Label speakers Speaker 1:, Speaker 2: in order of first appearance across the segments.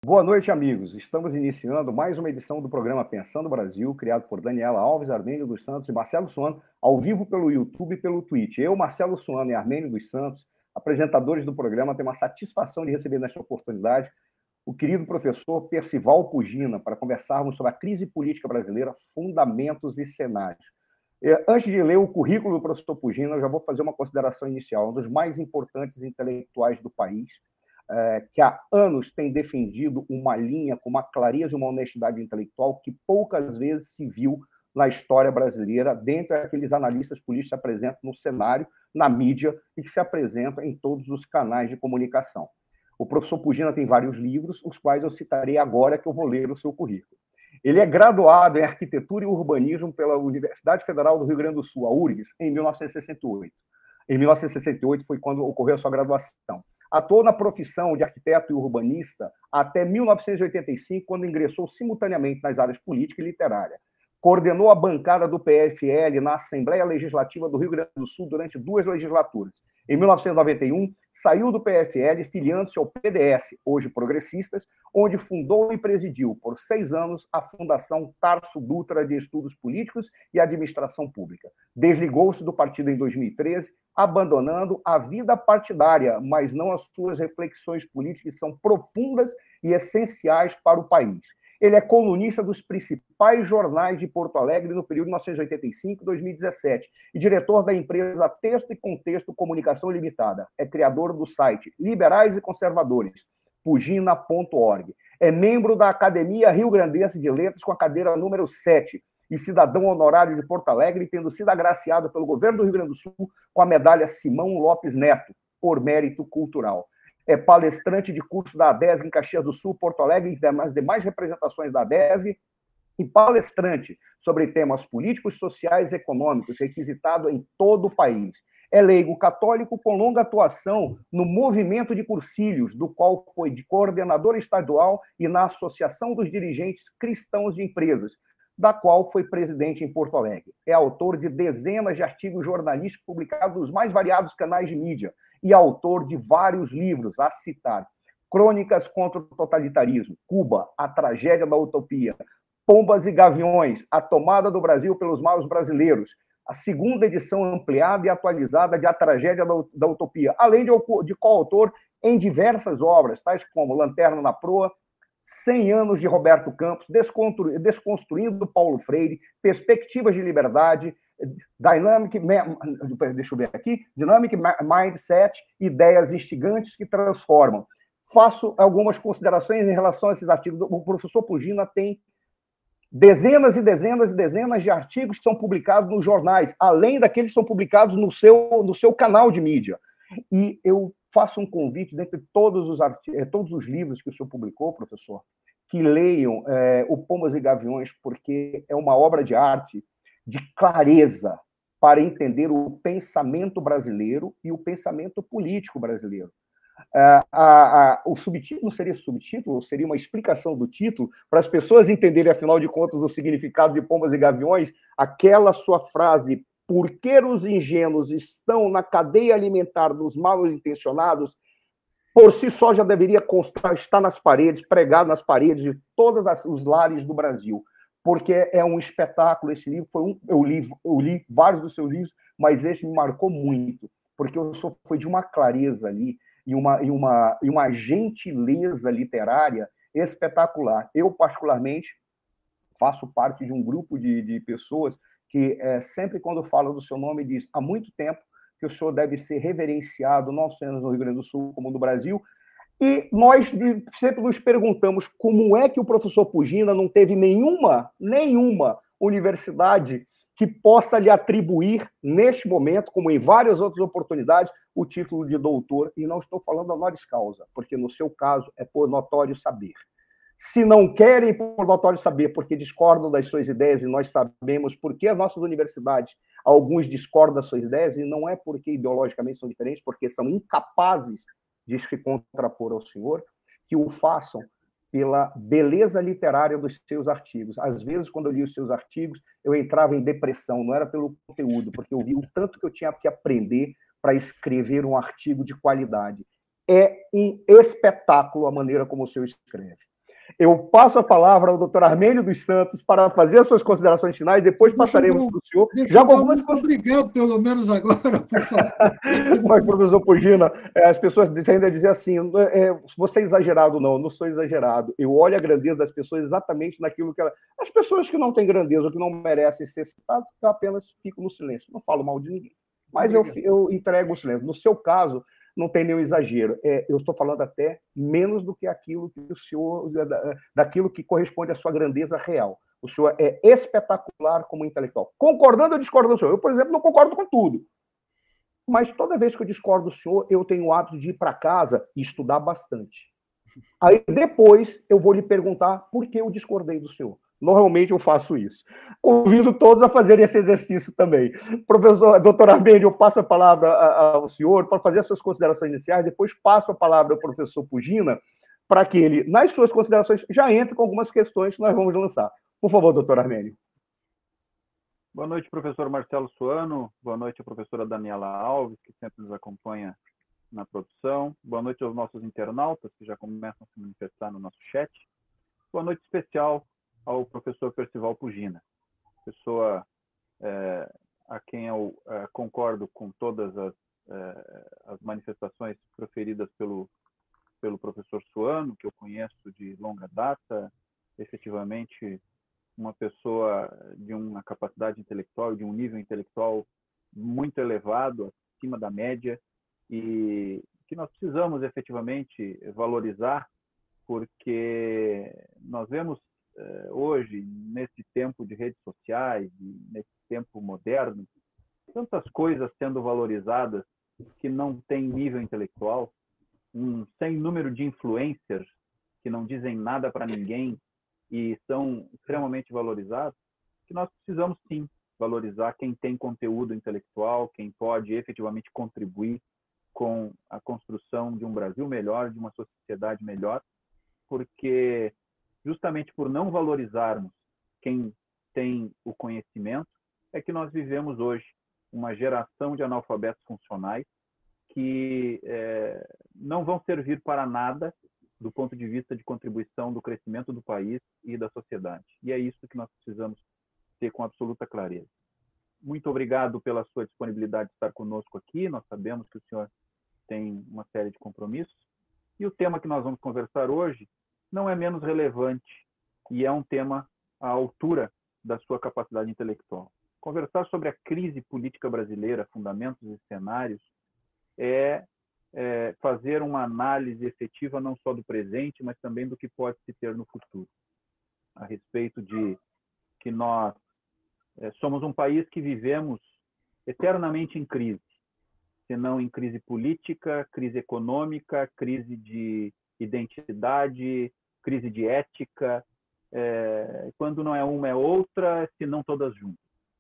Speaker 1: Boa noite, amigos. Estamos iniciando mais uma edição do programa Pensando Brasil, criado por Daniela Alves, Armênio dos Santos e Marcelo Suano, ao vivo pelo YouTube e pelo Twitch. Eu, Marcelo Suano e Armênio dos Santos, apresentadores do programa, temos a satisfação de receber nesta oportunidade o querido professor Percival Pugina, para conversarmos sobre a crise política brasileira, fundamentos e cenários. Antes de ler o currículo do professor Pugina, eu já vou fazer uma consideração inicial. Um dos mais importantes intelectuais do país, que há anos tem defendido uma linha com uma clareza e uma honestidade intelectual que poucas vezes se viu na história brasileira, dentre aqueles analistas políticos que se apresentam no cenário, na mídia, e que se apresentam em todos os canais de comunicação. O professor Pugina tem vários livros, os quais eu citarei agora, que eu vou ler o seu currículo. Ele é graduado em Arquitetura e Urbanismo pela Universidade Federal do Rio Grande do Sul, a URGS, em 1968. Em 1968 foi quando ocorreu a sua graduação. Atuou na profissão de arquiteto e urbanista até 1985, quando ingressou simultaneamente nas áreas política e literária. Coordenou a bancada do PFL na Assembleia Legislativa do Rio Grande do Sul durante 2 legislaturas. Em 1991, saiu do PFL, filiando-se ao PDS, hoje Progressistas, onde fundou e presidiu por 6 anos a Fundação Tarso Dutra de Estudos Políticos e Administração Pública. Desligou-se do partido em 2013, abandonando a vida partidária, mas não as suas reflexões políticas, que são profundas e essenciais para o país. Ele é colunista dos principais jornais de Porto Alegre no período de 1985 e 2017 e diretor da empresa Texto e Contexto Comunicação Limitada. É criador do site Liberais e Conservadores, pugina.org. É membro da Academia Rio Grandense de Letras com a cadeira número 7 e cidadão honorário de Porto Alegre, tendo sido agraciado pelo governo do Rio Grande do Sul com a medalha Simão Lopes Neto, por mérito cultural. É palestrante de curso da ADESG em Caxias do Sul, Porto Alegre e nas demais representações da ADESG, e palestrante sobre temas políticos, sociais e econômicos, requisitado em todo o país. É leigo católico com longa atuação no movimento de Cursilhos, do qual foi de coordenador estadual e na Associação dos Dirigentes Cristãos de Empresas, da qual foi presidente em Porto Alegre. É autor de dezenas de artigos jornalísticos publicados nos mais variados canais de mídia, e autor de vários livros, a citar: Crônicas contra o Totalitarismo, Cuba, a Tragédia da Utopia, Pombas e Gaviões, a Tomada do Brasil pelos Maus Brasileiros, a segunda edição ampliada e atualizada de A Tragédia da Utopia, além de coautor em diversas obras, tais como Lanterna na Proa, 100 anos de Roberto Campos, Desconstruindo Paulo Freire, Perspectivas de Liberdade, Dynamic Mindset, ideias instigantes que transformam. Faço algumas considerações em relação a esses artigos. O professor Pugina tem dezenas e dezenas e dezenas de artigos que são publicados nos jornais, além daqueles que são publicados no seu canal de mídia. E eu faço um convite, dentre todos os livros que o senhor publicou, professor, que leiam o Pombas e Gaviões, porque é uma obra de arte de clareza para entender o pensamento brasileiro e o pensamento político brasileiro. O subtítulo seria subtítulo, seria uma explicação do título, para as pessoas entenderem, afinal de contas, o significado de Pombas e Gaviões, aquela sua frase: por que os ingênuos estão na cadeia alimentar dos mal intencionados, por si só já deveria constar, estar nas paredes, pregado nas paredes de todos os lares do Brasil. Porque é um espetáculo esse livro. Eu li vários dos seus livros, mas esse me marcou muito, porque foi de uma clareza ali e uma gentileza literária espetacular. Eu, particularmente, faço parte de um grupo de pessoas que sempre quando falo do seu nome diz: há muito tempo que o senhor deve ser reverenciado, não só no Rio Grande do Sul, como no Brasil. E nós sempre nos perguntamos como é que o professor Pugina não teve nenhuma universidade que possa lhe atribuir, neste momento, como em várias outras oportunidades, o título de doutor. E não estou falando honoris causa, porque no seu caso é por notório saber. Se não querem por notório saber, porque discordam das suas ideias, e nós sabemos por que as nossas universidades, alguns discordam das suas ideias, e não é porque ideologicamente são diferentes, porque são incapazes de se contrapor ao senhor, que o façam pela beleza literária dos seus artigos. Às vezes, quando eu li os seus artigos, eu entrava em depressão, não era pelo conteúdo, porque eu vi o tanto que eu tinha que aprender para escrever um artigo de qualidade. É um espetáculo a maneira como o senhor escreve. Eu passo a palavra ao doutor Armênio dos Santos para fazer as suas considerações finais, depois passaremos para o senhor.
Speaker 2: Já com algumas obrigado, pelo menos agora, por favor.
Speaker 1: Mas, professor Pugina, as pessoas tendem a dizer assim, você é exagerado. Não, eu não sou exagerado. Eu olho a grandeza das pessoas exatamente naquilo que elas... As pessoas que não têm grandeza, ou que não merecem ser citadas, eu apenas fico no silêncio. Não falo mal de ninguém. Mas eu entrego o silêncio. No seu caso, não tem nenhum exagero. Eu estou falando até menos do que aquilo que o senhor, daquilo que corresponde à sua grandeza real. O senhor é espetacular como intelectual. Concordando ou discordando do senhor? Eu, por exemplo, não concordo com tudo. Mas toda vez que eu discordo do senhor, eu tenho o hábito de ir para casa e estudar bastante. Aí depois eu vou lhe perguntar por que eu discordei do senhor. Normalmente eu faço isso. Convido todos a fazerem esse exercício também. Professor, doutor Armênio, eu passo a palavra ao senhor para fazer as suas considerações iniciais, depois passo a palavra ao professor Pugina, para que ele, nas suas considerações, já entre com algumas questões que nós vamos lançar. Por favor, doutor Armênio.
Speaker 3: Boa noite, professor Marcelo Suano. Boa noite, a professora Daniela Alves, que sempre nos acompanha na produção. Boa noite aos nossos internautas, que já começam a se manifestar no nosso chat. Boa noite especial ao professor Percival Pugina, pessoa a quem eu concordo com todas as manifestações proferidas pelo professor Suano, que eu conheço de longa data, efetivamente uma pessoa de uma capacidade intelectual, de um nível intelectual muito elevado, acima da média, e que nós precisamos efetivamente valorizar, porque nós vemos hoje, nesse tempo de redes sociais, nesse tempo moderno, tantas coisas sendo valorizadas que não têm nível intelectual, sem número de influencers que não dizem nada para ninguém e são extremamente valorizados, que nós precisamos sim valorizar quem tem conteúdo intelectual, quem pode efetivamente contribuir com a construção de um Brasil melhor, de uma sociedade melhor, porque justamente por não valorizarmos quem tem o conhecimento, é que nós vivemos hoje uma geração de analfabetos funcionais que não vão servir para nada do ponto de vista de contribuição do crescimento do país e da sociedade. E é isso que nós precisamos ter com absoluta clareza. Muito obrigado pela sua disponibilidade de estar conosco aqui. Nós sabemos que o senhor tem uma série de compromissos. E o tema que nós vamos conversar hoje não é menos relevante e é um tema à altura da sua capacidade intelectual. Conversar sobre a crise política brasileira, fundamentos e cenários, é fazer uma análise efetiva não só do presente, mas também do que pode se ter no futuro. A respeito de que nós somos um país que vivemos eternamente em crise, se não em crise política, crise econômica, crise de identidade, crise de ética, quando não é uma é outra, se não todas juntas.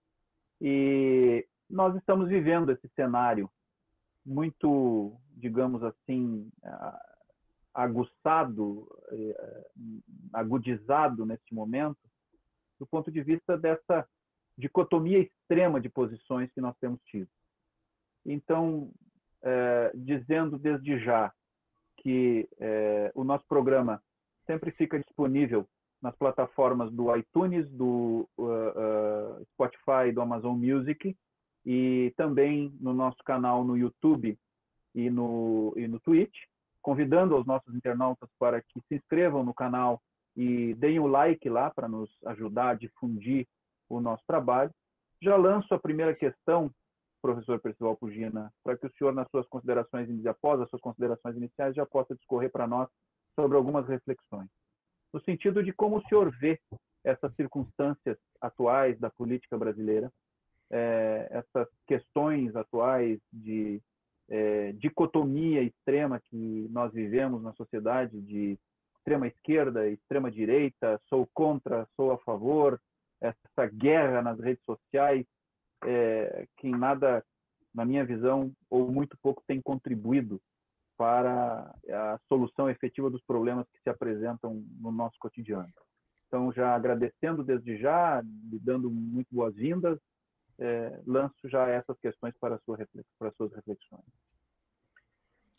Speaker 3: E nós estamos vivendo esse cenário muito, digamos assim, aguçado, agudizado neste momento, do ponto de vista dessa dicotomia extrema de posições que nós temos tido. Então, dizendo desde já que o nosso programa sempre fica disponível nas plataformas do iTunes, do Spotify, do Amazon Music, e também no nosso canal no YouTube e no Twitch, convidando os nossos internautas para que se inscrevam no canal e deem o like lá para nos ajudar a difundir o nosso trabalho. Já lanço a primeira questão, professor Percival Pugina, para que o senhor, nas suas considerações, após as suas considerações iniciais, já possa discorrer para nós sobre algumas reflexões. No sentido de como o senhor vê essas circunstâncias atuais da política brasileira, essas questões atuais de dicotomia extrema que nós vivemos na sociedade, de extrema esquerda, extrema direita, sou contra, sou a favor, essa guerra nas redes sociais, que em nada, na minha visão, ou muito pouco tem contribuído para a solução efetiva dos problemas que se apresentam no nosso cotidiano. Então, já agradecendo desde já, lhe dando muito boas-vindas, lanço já essas questões para as suas reflexões.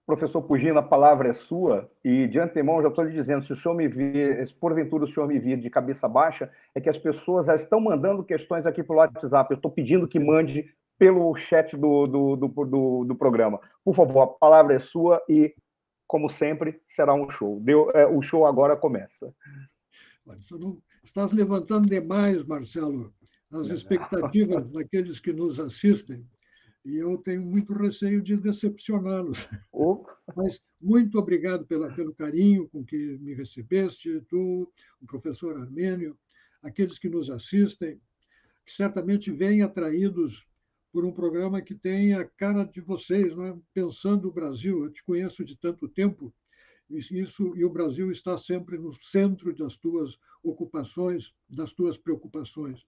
Speaker 1: Professor Pugino, a palavra é sua, e de antemão já estou lhe dizendo, se o senhor me vir, se porventura o senhor me vir de cabeça baixa, é que as pessoas já estão mandando questões aqui pelo WhatsApp, eu estou pedindo que mande pelo chat do programa. Por favor, a palavra é sua e, como sempre, será um show. O show agora começa.
Speaker 2: Estás levantando demais, Marcelo, as expectativas daqueles que nos assistem, e eu tenho muito receio de decepcioná-los. Mas muito obrigado pelo carinho com que me recebeste, tu, o professor Armênio, aqueles que nos assistem, que certamente vêm atraídos por um programa que tem a cara de vocês, né? Pensando o Brasil. Eu te conheço de tanto tempo, e o Brasil está sempre no centro das tuas ocupações, das tuas preocupações.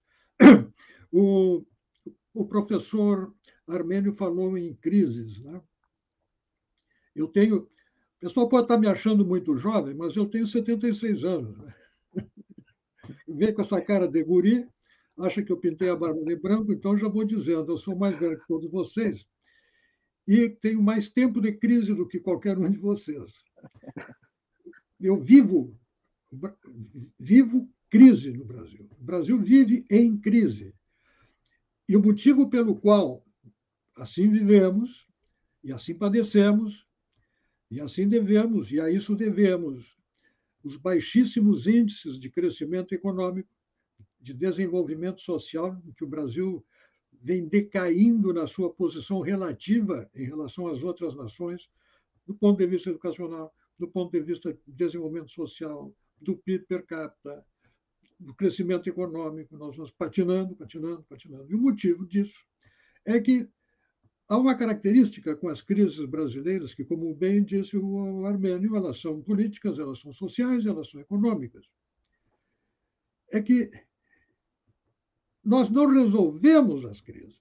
Speaker 2: O professor Armênio falou em crises, né? O pessoal pode estar me achando muito jovem, mas eu tenho 76 anos. Né? Vem com essa cara de guri, acha que eu pintei a barba de branco, então já vou dizendo, eu sou mais velho que todos vocês e tenho mais tempo de crise do que qualquer um de vocês. Eu vivo crise no Brasil. O Brasil vive em crise. E o motivo pelo qual assim vivemos, e assim padecemos, e assim devemos, e a isso devemos, os baixíssimos índices de crescimento econômico, de desenvolvimento social, em que o Brasil vem decaindo na sua posição relativa em relação às outras nações, do ponto de vista educacional, do ponto de vista de desenvolvimento social, do PIB per capita, do crescimento econômico, nós vamos patinando. E o motivo disso é que há uma característica com as crises brasileiras que, como bem disse o Armênio, elas são políticas, elas são sociais, elas são econômicas. É que nós não resolvemos as crises.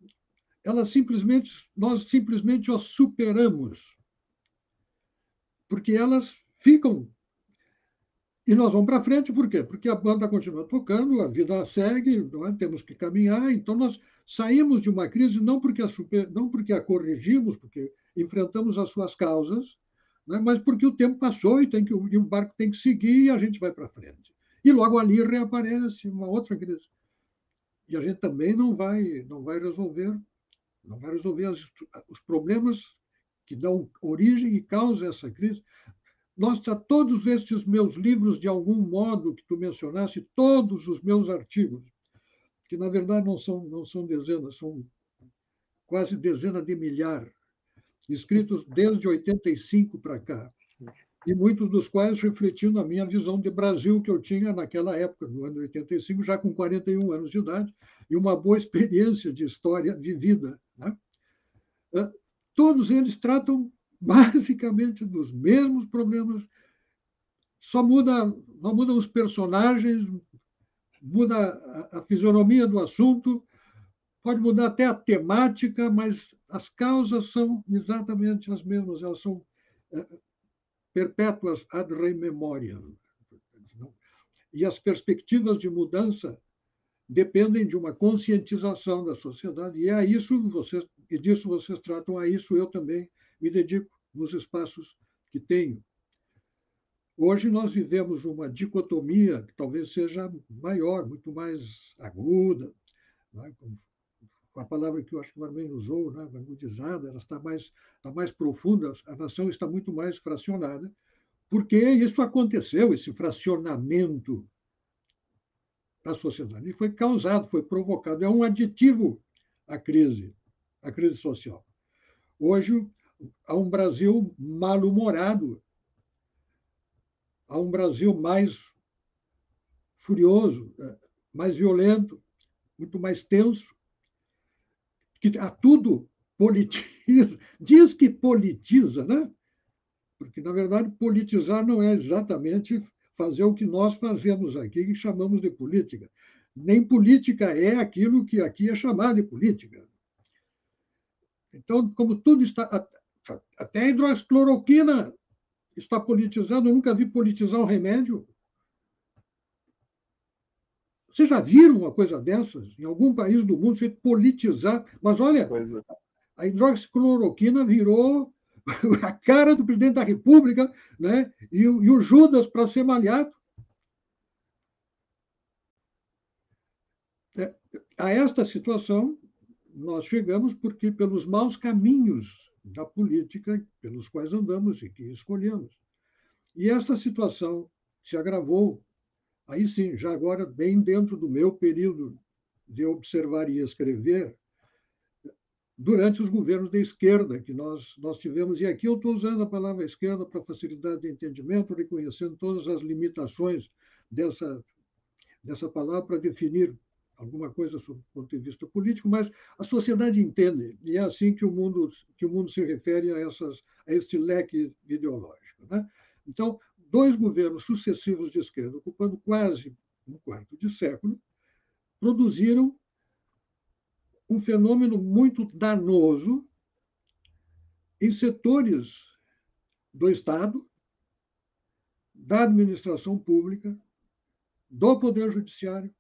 Speaker 2: Nós simplesmente as superamos. Porque elas ficam. E nós vamos para frente, por quê? Porque a banda continua tocando, a vida segue, temos que caminhar. Então, nós saímos de uma crise não porque a corrigimos, porque enfrentamos as suas causas, né? Mas porque o tempo passou e o barco tem que seguir e a gente vai para frente. E logo ali reaparece uma outra crise. E a gente também não vai resolver os problemas que dão origem e causam essa crise. Todos estes meus livros, de algum modo, que tu mencionaste, todos os meus artigos, que na verdade não são dezenas, são quase dezena de milhares, escritos desde 85 para cá, e muitos dos quais refletindo a minha visão de Brasil que eu tinha naquela época, no ano de 85, já com 41 anos de idade, e uma boa experiência de história vivida. Né? Todos eles tratam basicamente dos mesmos problemas, só mudam os personagens, muda a fisionomia do assunto, pode mudar até a temática, mas as causas são exatamente as mesmas, elas são perpétuas ad rem memoriam. E as perspectivas de mudança dependem de uma conscientização da sociedade, e disso vocês tratam, a isso eu também me dedico nos espaços que tenho. Hoje nós vivemos uma dicotomia que talvez seja maior, muito mais aguda, né? A palavra que eu acho que o Armênio usou, né? Agudizada, ela está mais profunda, a nação está muito mais fracionada, porque isso aconteceu, esse fracionamento da sociedade, e foi causado, foi provocado, é um aditivo à crise social. Hoje, há um Brasil mal-humorado, há um Brasil mais furioso, mais violento, muito mais tenso, que a tudo politiza, diz que politiza, né? Porque, na verdade, politizar não é exatamente fazer o que nós fazemos aqui, que chamamos de política. Nem política é aquilo que aqui é chamado de política. Então, como tudo está... Até a hidroxicloroquina está politizada, eu nunca vi politizar um remédio. Vocês já viram uma coisa dessas? Em algum país do mundo, você politizar... Mas, olha, a hidroxicloroquina virou a cara do presidente da República, né? E o Judas para ser malhado. A esta situação, nós chegamos porque pelos maus caminhos da política pelos quais andamos e que escolhemos. E esta situação se agravou, aí sim, já agora bem dentro do meu período de observar e escrever, durante os governos da esquerda que nós tivemos. E aqui eu estou usando a palavra esquerda para facilidade de entendimento, reconhecendo todas as limitações dessa palavra para definir alguma coisa sob o ponto de vista político, mas a sociedade entende, e é assim que o mundo se refere a este leque ideológico, né? Então, 2 governos sucessivos de esquerda, ocupando quase um quarto de século, produziram um fenômeno muito danoso em setores do Estado, da administração pública, do Poder Judiciário,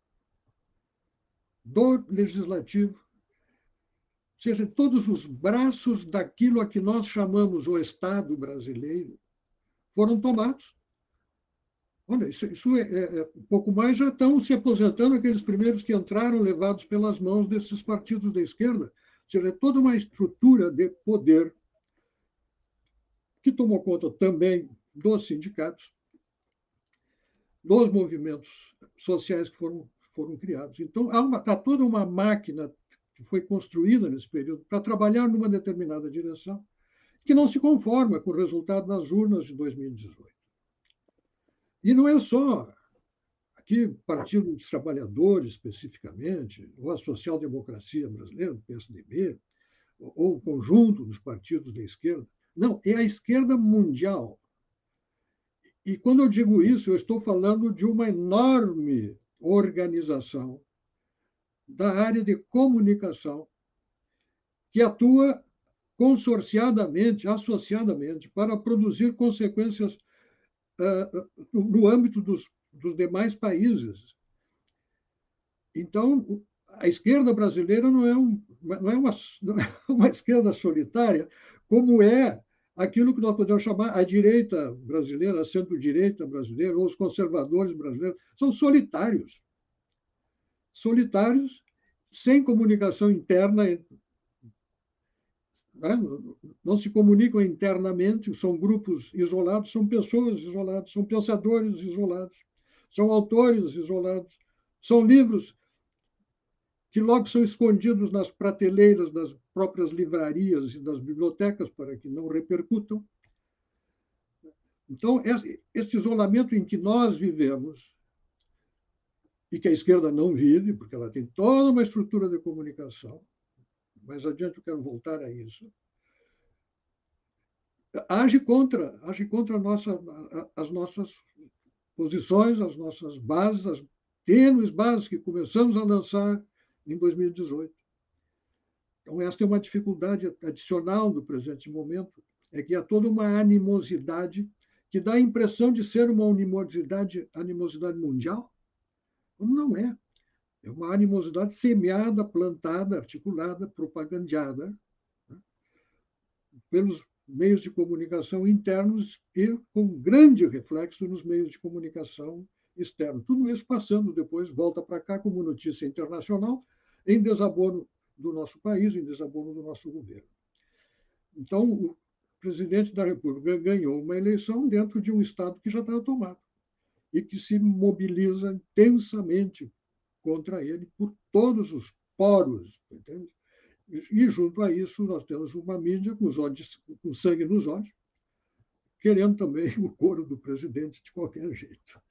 Speaker 2: do Legislativo, ou seja, todos os braços daquilo a que nós chamamos o Estado brasileiro foram tomados. Olha, isso é um pouco mais, já estão se aposentando aqueles primeiros que entraram levados pelas mãos desses partidos da esquerda. Ou seja, é toda uma estrutura de poder que tomou conta também dos sindicatos, dos movimentos sociais que foram criados. Então, há toda uma máquina que foi construída nesse período para trabalhar numa determinada direção, que não se conforma com o resultado das urnas de 2018. E não é só aqui Partido dos Trabalhadores, especificamente, ou a social-democracia brasileira, o PSDB, ou o conjunto dos partidos da esquerda. Não, é a esquerda mundial. E quando eu digo isso, eu estou falando de uma enorme organização da área de comunicação que atua consorciadamente, associadamente, para produzir consequências no âmbito dos demais países. Então, a esquerda brasileira não é uma esquerda solitária, como é aquilo que nós podemos chamar a direita brasileira, a centro-direita brasileira, ou os conservadores brasileiros, são solitários. Solitários, sem comunicação interna, né? Não se comunicam internamente, são grupos isolados, são pessoas isoladas, são pensadores isolados, são autores isolados, são livros que logo são escondidos nas prateleiras das próprias livrarias e das bibliotecas para que não repercutam. Então, esse isolamento em que nós vivemos, e que a esquerda não vive, porque ela tem toda uma estrutura de comunicação, mais adiante eu quero voltar a isso, age contra as nossas posições, as nossas bases, as tênues bases que começamos a lançar em 2018. Então, esta é uma dificuldade adicional do presente momento, é que há toda uma animosidade que dá a impressão de ser uma animosidade mundial. Não é. É uma animosidade semeada, plantada, articulada, propagandeada, né, pelos meios de comunicação internos e com grande reflexo nos meios de comunicação externos. Tudo isso passando depois, volta para cá como notícia internacional, em desabono do nosso país, em desabono do nosso governo. Então, o presidente da República ganhou uma eleição dentro de um Estado que já estava tomado e que se mobiliza intensamente contra ele por todos os poros, entende? E, junto a isso, nós temos uma mídia com sangue nos olhos, querendo também o couro do presidente de qualquer jeito.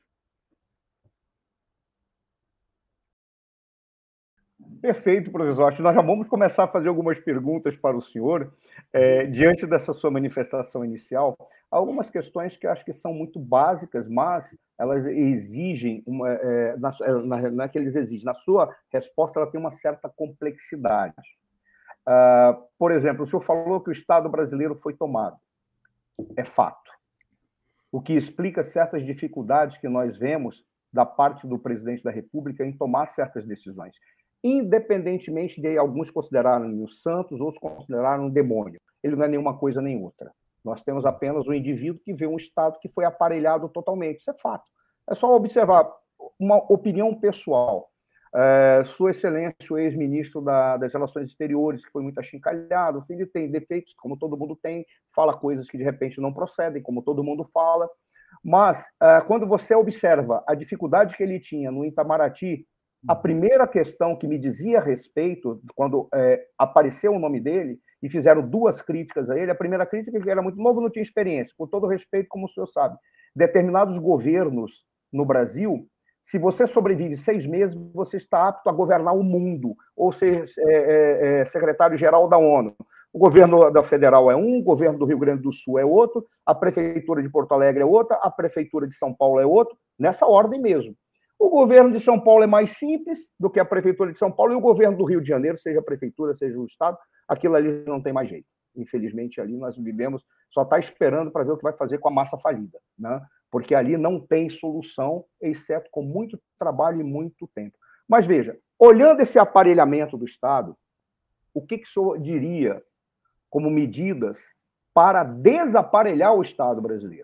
Speaker 1: Perfeito, professor. Acho que nós já vamos começar a fazer algumas perguntas para o senhor. Diante dessa sua manifestação inicial, há algumas questões que eu acho que são muito básicas, mas elas exigem, não é que eles exigem, na sua resposta ela tem uma certa complexidade. Por exemplo, o senhor falou que o Estado brasileiro foi tomado. É fato. O que explica certas dificuldades que nós vemos da parte do presidente da República em tomar certas decisões. independentemente de alguns considerarem o santos, outros considerarem um demônio. Ele não é nenhuma coisa nem outra. Nós temos apenas um indivíduo que vê um Estado que foi aparelhado totalmente. Isso é fato. É só observar uma opinião pessoal. Sua Excelência, o ex-ministro das Relações Exteriores, que foi muito achincalhado, ele tem defeitos, como todo mundo tem, fala coisas que de repente não procedem, como todo mundo fala. Mas, quando você observa a dificuldade que ele tinha no Itamaraty, a primeira questão que me dizia a respeito, quando apareceu o nome dele, e fizeram duas críticas a ele, a primeira crítica é que ele era muito novo, não tinha experiência, com todo respeito, como o senhor sabe. Determinados governos no Brasil, se você sobrevive 6 meses, você está apto a governar o mundo, ou ser secretário-geral da ONU. O governo da Federal é um, o governo do Rio Grande do Sul é outro, a Prefeitura de Porto Alegre é outra, a Prefeitura de São Paulo é outro, nessa ordem mesmo. O governo de São Paulo é mais simples do que a Prefeitura de São Paulo, e o governo do Rio de Janeiro, seja a Prefeitura, seja o Estado, aquilo ali não tem mais jeito. Infelizmente, ali nós vivemos, só está esperando para ver o que vai fazer com a massa falida, né? Porque ali não tem solução, exceto com muito trabalho e muito tempo. Mas veja, olhando esse aparelhamento do Estado, o que o senhor diria como medidas para desaparelhar o Estado brasileiro?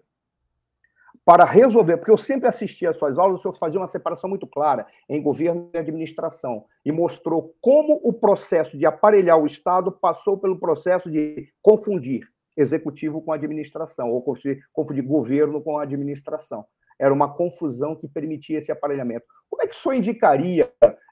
Speaker 1: Para resolver, porque eu sempre assisti às suas aulas, o senhor fazia uma separação muito clara em governo e administração, e mostrou como o processo de aparelhar o Estado passou pelo processo de confundir executivo com administração, ou confundir governo com administração. Era uma confusão que permitia esse aparelhamento. Como é que o senhor indicaria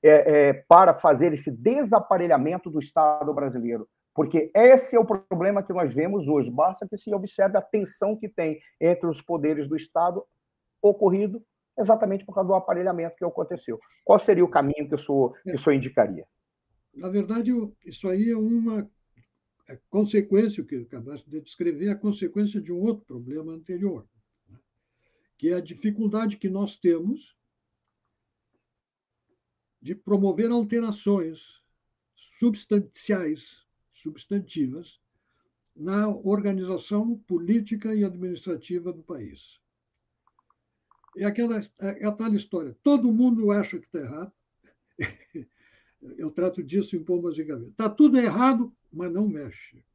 Speaker 1: para fazer esse desaparelhamento do Estado brasileiro? Porque esse é o problema que nós vemos hoje. Basta que se observe a tensão que tem entre os poderes do Estado ocorrido exatamente por causa do aparelhamento que aconteceu. Qual seria o caminho que o senhor indicaria?
Speaker 2: Na verdade, isso aí é uma consequência, o que eu acabaste de descrever, é a consequência de um outro problema anterior, que é a dificuldade que nós temos de promover alterações substantivas na organização política e administrativa do país. É a tal história. Todo mundo acha que está errado. Eu trato disso em pombas de gaveta. Está tudo errado, mas não mexe.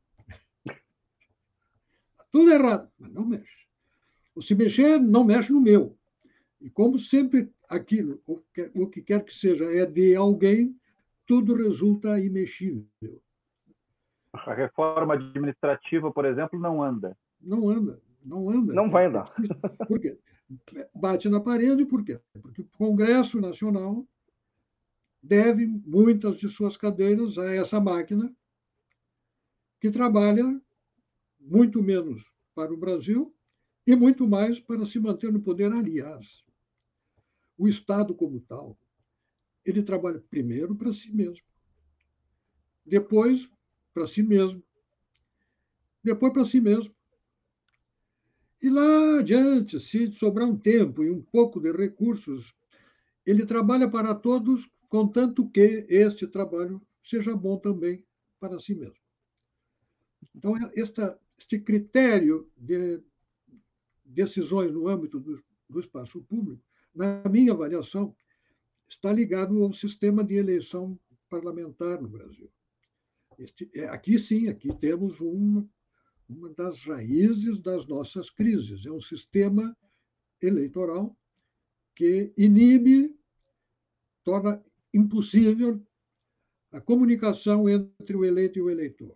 Speaker 2: Está tudo errado, mas não mexe. Ou se mexer, não mexe no meu. E como sempre aquilo, o que quer que seja, é de alguém, tudo resulta imexível.
Speaker 3: A reforma administrativa, por exemplo, não anda.
Speaker 2: Não anda.
Speaker 1: Não vai andar.
Speaker 2: Por quê? Bate na parede, por quê? Porque o Congresso Nacional deve muitas de suas cadeiras a essa máquina que trabalha muito menos para o Brasil e muito mais para se manter no poder. Aliás, o Estado como tal, ele trabalha primeiro para si mesmo, depois para si mesmo, depois para si mesmo. E lá adiante, se sobrar um tempo e um pouco de recursos, ele trabalha para todos, contanto que este trabalho seja bom também para si mesmo. Então, este critério de decisões no âmbito do espaço público, na minha avaliação, está ligado ao sistema de eleição parlamentar no Brasil. Aqui sim, aqui temos uma das raízes das nossas crises. É um sistema eleitoral que inibe, torna impossível a comunicação entre o eleito e o eleitor.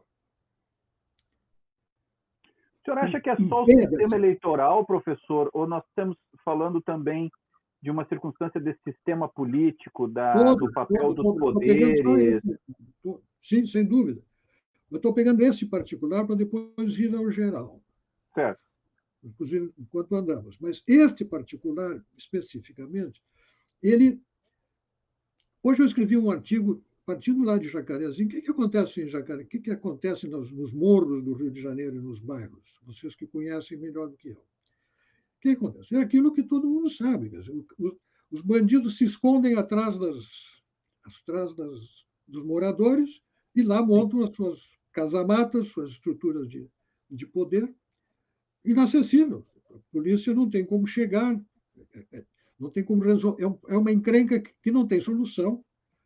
Speaker 3: O senhor acha que é só o sistema eleitoral, professor, ou nós estamos falando também de uma circunstância desse sistema político, do papel dos poderes?
Speaker 2: Sim, sem dúvida. Eu estou pegando esse particular para depois ir ao geral.
Speaker 3: Certo.
Speaker 2: Inclusive, enquanto andamos. Mas este particular, especificamente, ele... Hoje eu escrevi um artigo partindo lá de Jacarezinho. O que acontece em Jacarezinho? O que acontece nos morros do Rio de Janeiro e nos bairros? Vocês que conhecem melhor do que eu. O que acontece? É aquilo que todo mundo sabe. Quer dizer, os bandidos se escondem atrás dos moradores e lá montam as suas casamatas, suas estruturas de poder. Inacessível. A polícia não tem como chegar, não tem como resolver. É uma encrenca que não tem solução.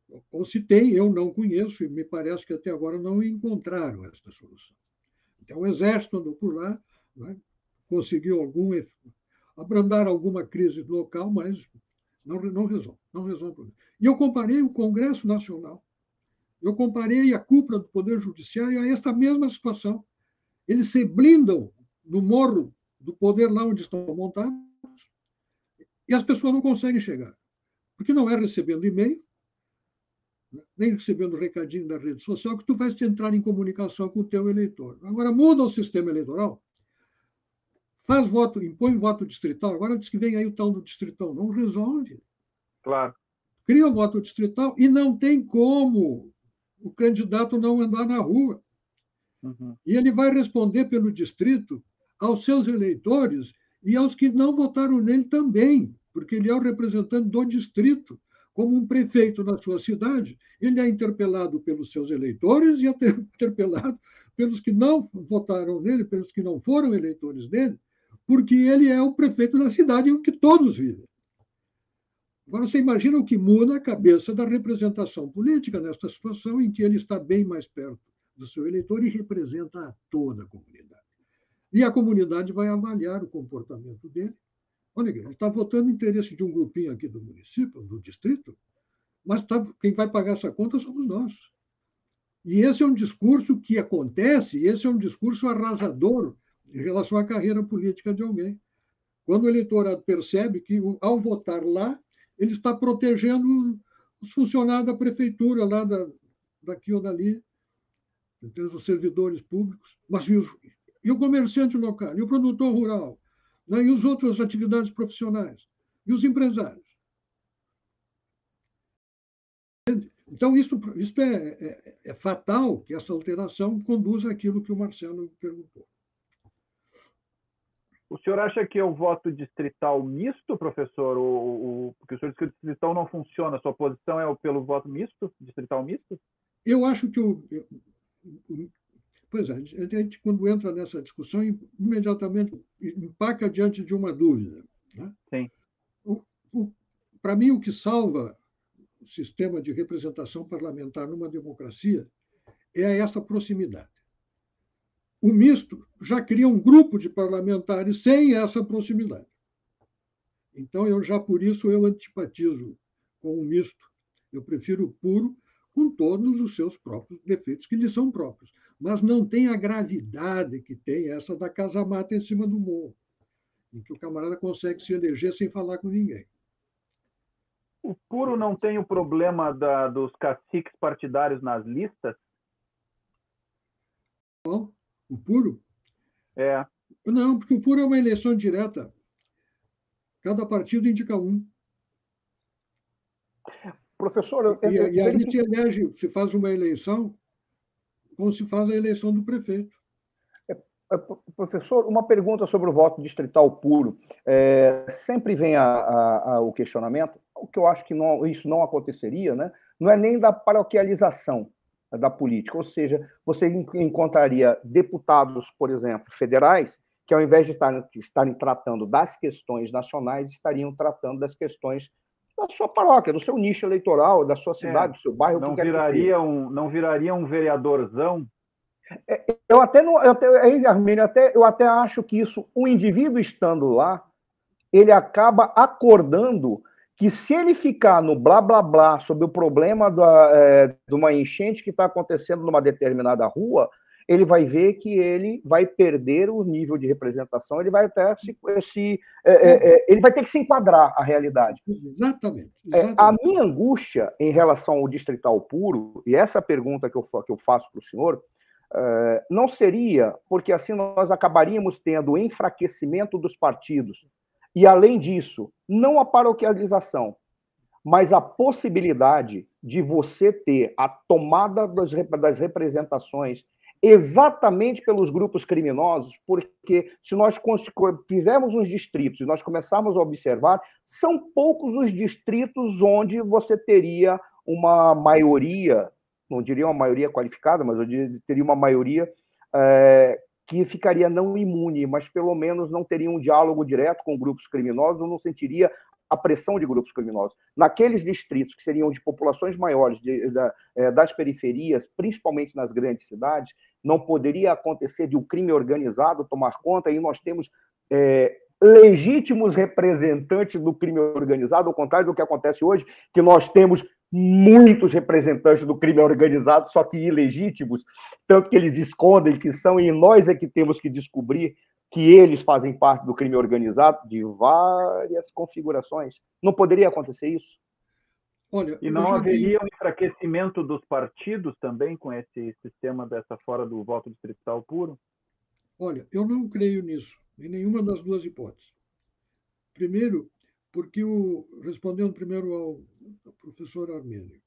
Speaker 2: Ou se tem, eu não conheço, e me parece que até agora não encontraram esta solução. Então, o Exército andou por lá, né, conseguiu abrandar alguma crise local, mas não resolve, não resolve o problema. E eu comparei o Congresso Nacional, eu comparei a cúpula do Poder Judiciário a esta mesma situação. Eles se blindam no morro do poder lá onde estão montados e as pessoas não conseguem chegar. Porque não é recebendo e-mail, nem recebendo recadinho da rede social, que tu vais entrar em comunicação com o teu eleitor. Agora, muda o sistema eleitoral, faz voto, impõe voto distrital, agora diz que vem aí o tal do distrital. Não resolve.
Speaker 3: Claro.
Speaker 2: Cria o voto distrital e não tem como o candidato não andar na rua.
Speaker 3: Uhum.
Speaker 2: E ele vai responder pelo distrito aos seus eleitores e aos que não votaram nele também, porque ele é o representante do distrito. Como um prefeito na sua cidade, ele é interpelado pelos seus eleitores e é interpelado pelos que não votaram nele, pelos que não foram eleitores dele, porque ele é o prefeito da cidade em que todos vivem. Agora, você imagina o que muda a cabeça da representação política nesta situação em que ele está bem mais perto do seu eleitor e representa a toda a comunidade. E a comunidade vai avaliar o comportamento dele. Olha, ele está votando no interesse de um grupinho aqui do município, do distrito, mas quem vai pagar essa conta somos nós. E esse é um discurso que acontece, esse é um discurso arrasador em relação à carreira política de alguém. Quando o eleitorado percebe que, ao votar lá, ele está protegendo os funcionários da prefeitura, lá daqui ou dali, os servidores públicos, mas e o comerciante local, e o produtor rural, né, e as outras atividades profissionais, e os empresários. Então, isso é fatal que essa alteração conduza àquilo que o Marcelo perguntou.
Speaker 3: O senhor acha que é o voto distrital misto, professor? Porque o senhor disse que o distrital não funciona. A sua posição é pelo voto misto, distrital misto?
Speaker 2: Eu acho que pois é, a gente, quando entra nessa discussão, imediatamente empaca diante de uma dúvida. Né?
Speaker 3: Sim.
Speaker 2: Para mim, o que salva o sistema de representação parlamentar numa democracia é essa proximidade. O misto já cria um grupo de parlamentares sem essa proximidade. Então, por isso, eu antipatizo com o misto. Eu prefiro o puro, com todos os seus próprios defeitos, que lhe são próprios. Mas não tem a gravidade que tem essa da casa-mata em cima do morro, em que o camarada consegue se eleger sem falar com ninguém.
Speaker 3: O puro não tem o problema dos caciques partidários nas listas?
Speaker 2: Bom, o puro?
Speaker 3: É.
Speaker 2: Não, porque o puro é uma eleição direta. Cada partido indica um.
Speaker 1: Professor,
Speaker 2: e aí se faz uma eleição como se faz a eleição do prefeito.
Speaker 1: Professor, uma pergunta sobre o voto distrital puro. Sempre vem o questionamento, o que eu acho que isso não aconteceria, né? Não é nem da paroquialização da política, ou seja, você encontraria deputados, por exemplo, federais, que ao invés de estarem tratando das questões nacionais, estariam tratando das questões da sua paróquia, do seu nicho eleitoral, da sua cidade, do seu bairro.
Speaker 3: Não viraria um vereadorzão?
Speaker 1: Eu até acho que isso, o indivíduo estando lá, ele acaba acordando que se ele ficar no blá blá blá sobre o problema de uma enchente que está acontecendo numa determinada rua, ele vai ver que ele vai perder o nível de representação, ele vai até ele vai ter que se enquadrar à realidade.
Speaker 2: Exatamente.
Speaker 1: A minha angústia em relação ao distrital puro, e essa pergunta que eu faço para o senhor, não seria porque assim nós acabaríamos tendo o enfraquecimento dos partidos e, além disso, não a paroquialização, mas a possibilidade de você ter a tomada das representações exatamente pelos grupos criminosos, porque se nós fizermos uns distritos e nós começarmos a observar, são poucos os distritos onde você teria uma maioria, não diria uma maioria qualificada, mas eu teria uma maioria que ficaria não imune, mas pelo menos não teria um diálogo direto com grupos criminosos, ou não sentiria a pressão de grupos criminosos. Naqueles distritos que seriam de populações maiores, das periferias, principalmente nas grandes cidades, não poderia acontecer de um crime organizado tomar conta, e nós temos legítimos representantes do crime organizado, ao contrário do que acontece hoje, que nós temos muitos representantes do crime organizado, só que ilegítimos, tanto que eles escondem que são, e nós é que temos que descobrir que eles fazem parte do crime organizado de várias configurações. Não poderia acontecer isso?
Speaker 3: Olha, e não haveria um enfraquecimento dos partidos também com esse sistema dessa fora do voto distrital puro?
Speaker 2: Olha, eu não creio nisso, em nenhuma das duas hipóteses. Primeiro, porque respondendo primeiro ao professor Armênio,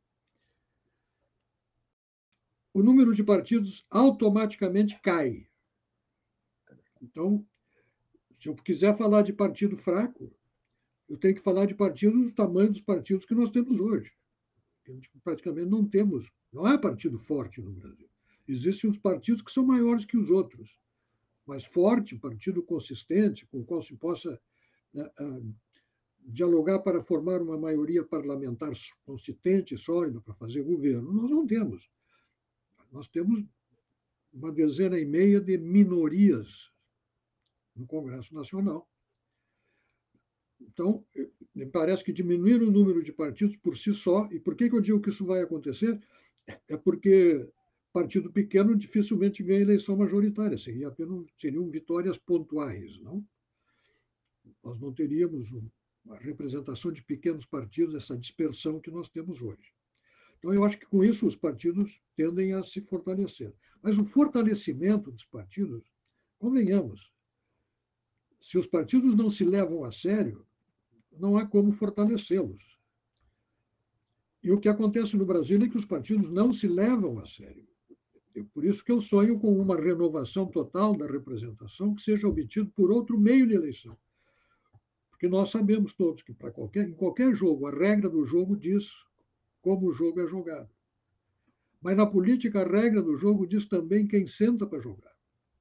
Speaker 2: o número de partidos automaticamente cai. Então, se eu quiser falar de partido fraco, eu tenho que falar de partido do tamanho dos partidos que nós temos hoje. A gente praticamente não temos, não há partido forte no Brasil. Existem os partidos que são maiores que os outros, mas forte, partido consistente, com o qual se possa dialogar para formar uma maioria parlamentar consistente, sólida, para fazer governo, nós não temos. Nós temos uma dezena e meia de minorias no Congresso Nacional. Então, me parece que diminuir o número de partidos por si só, e por que eu digo que isso vai acontecer? É porque partido pequeno dificilmente ganha eleição majoritária, seriam vitórias pontuais, não? Nós não teríamos uma representação de pequenos partidos, essa dispersão que nós temos hoje. Então, eu acho que com isso os partidos tendem a se fortalecer. Mas o fortalecimento dos partidos, convenhamos, se os partidos não se levam a sério, não há como fortalecê-los. E o que acontece no Brasil é que os partidos não se levam a sério. Por isso que eu sonho com uma renovação total da representação que seja obtido por outro meio de eleição. Porque nós sabemos todos que em qualquer jogo, a regra do jogo diz como o jogo é jogado. Mas na política, a regra do jogo diz também quem senta para jogar.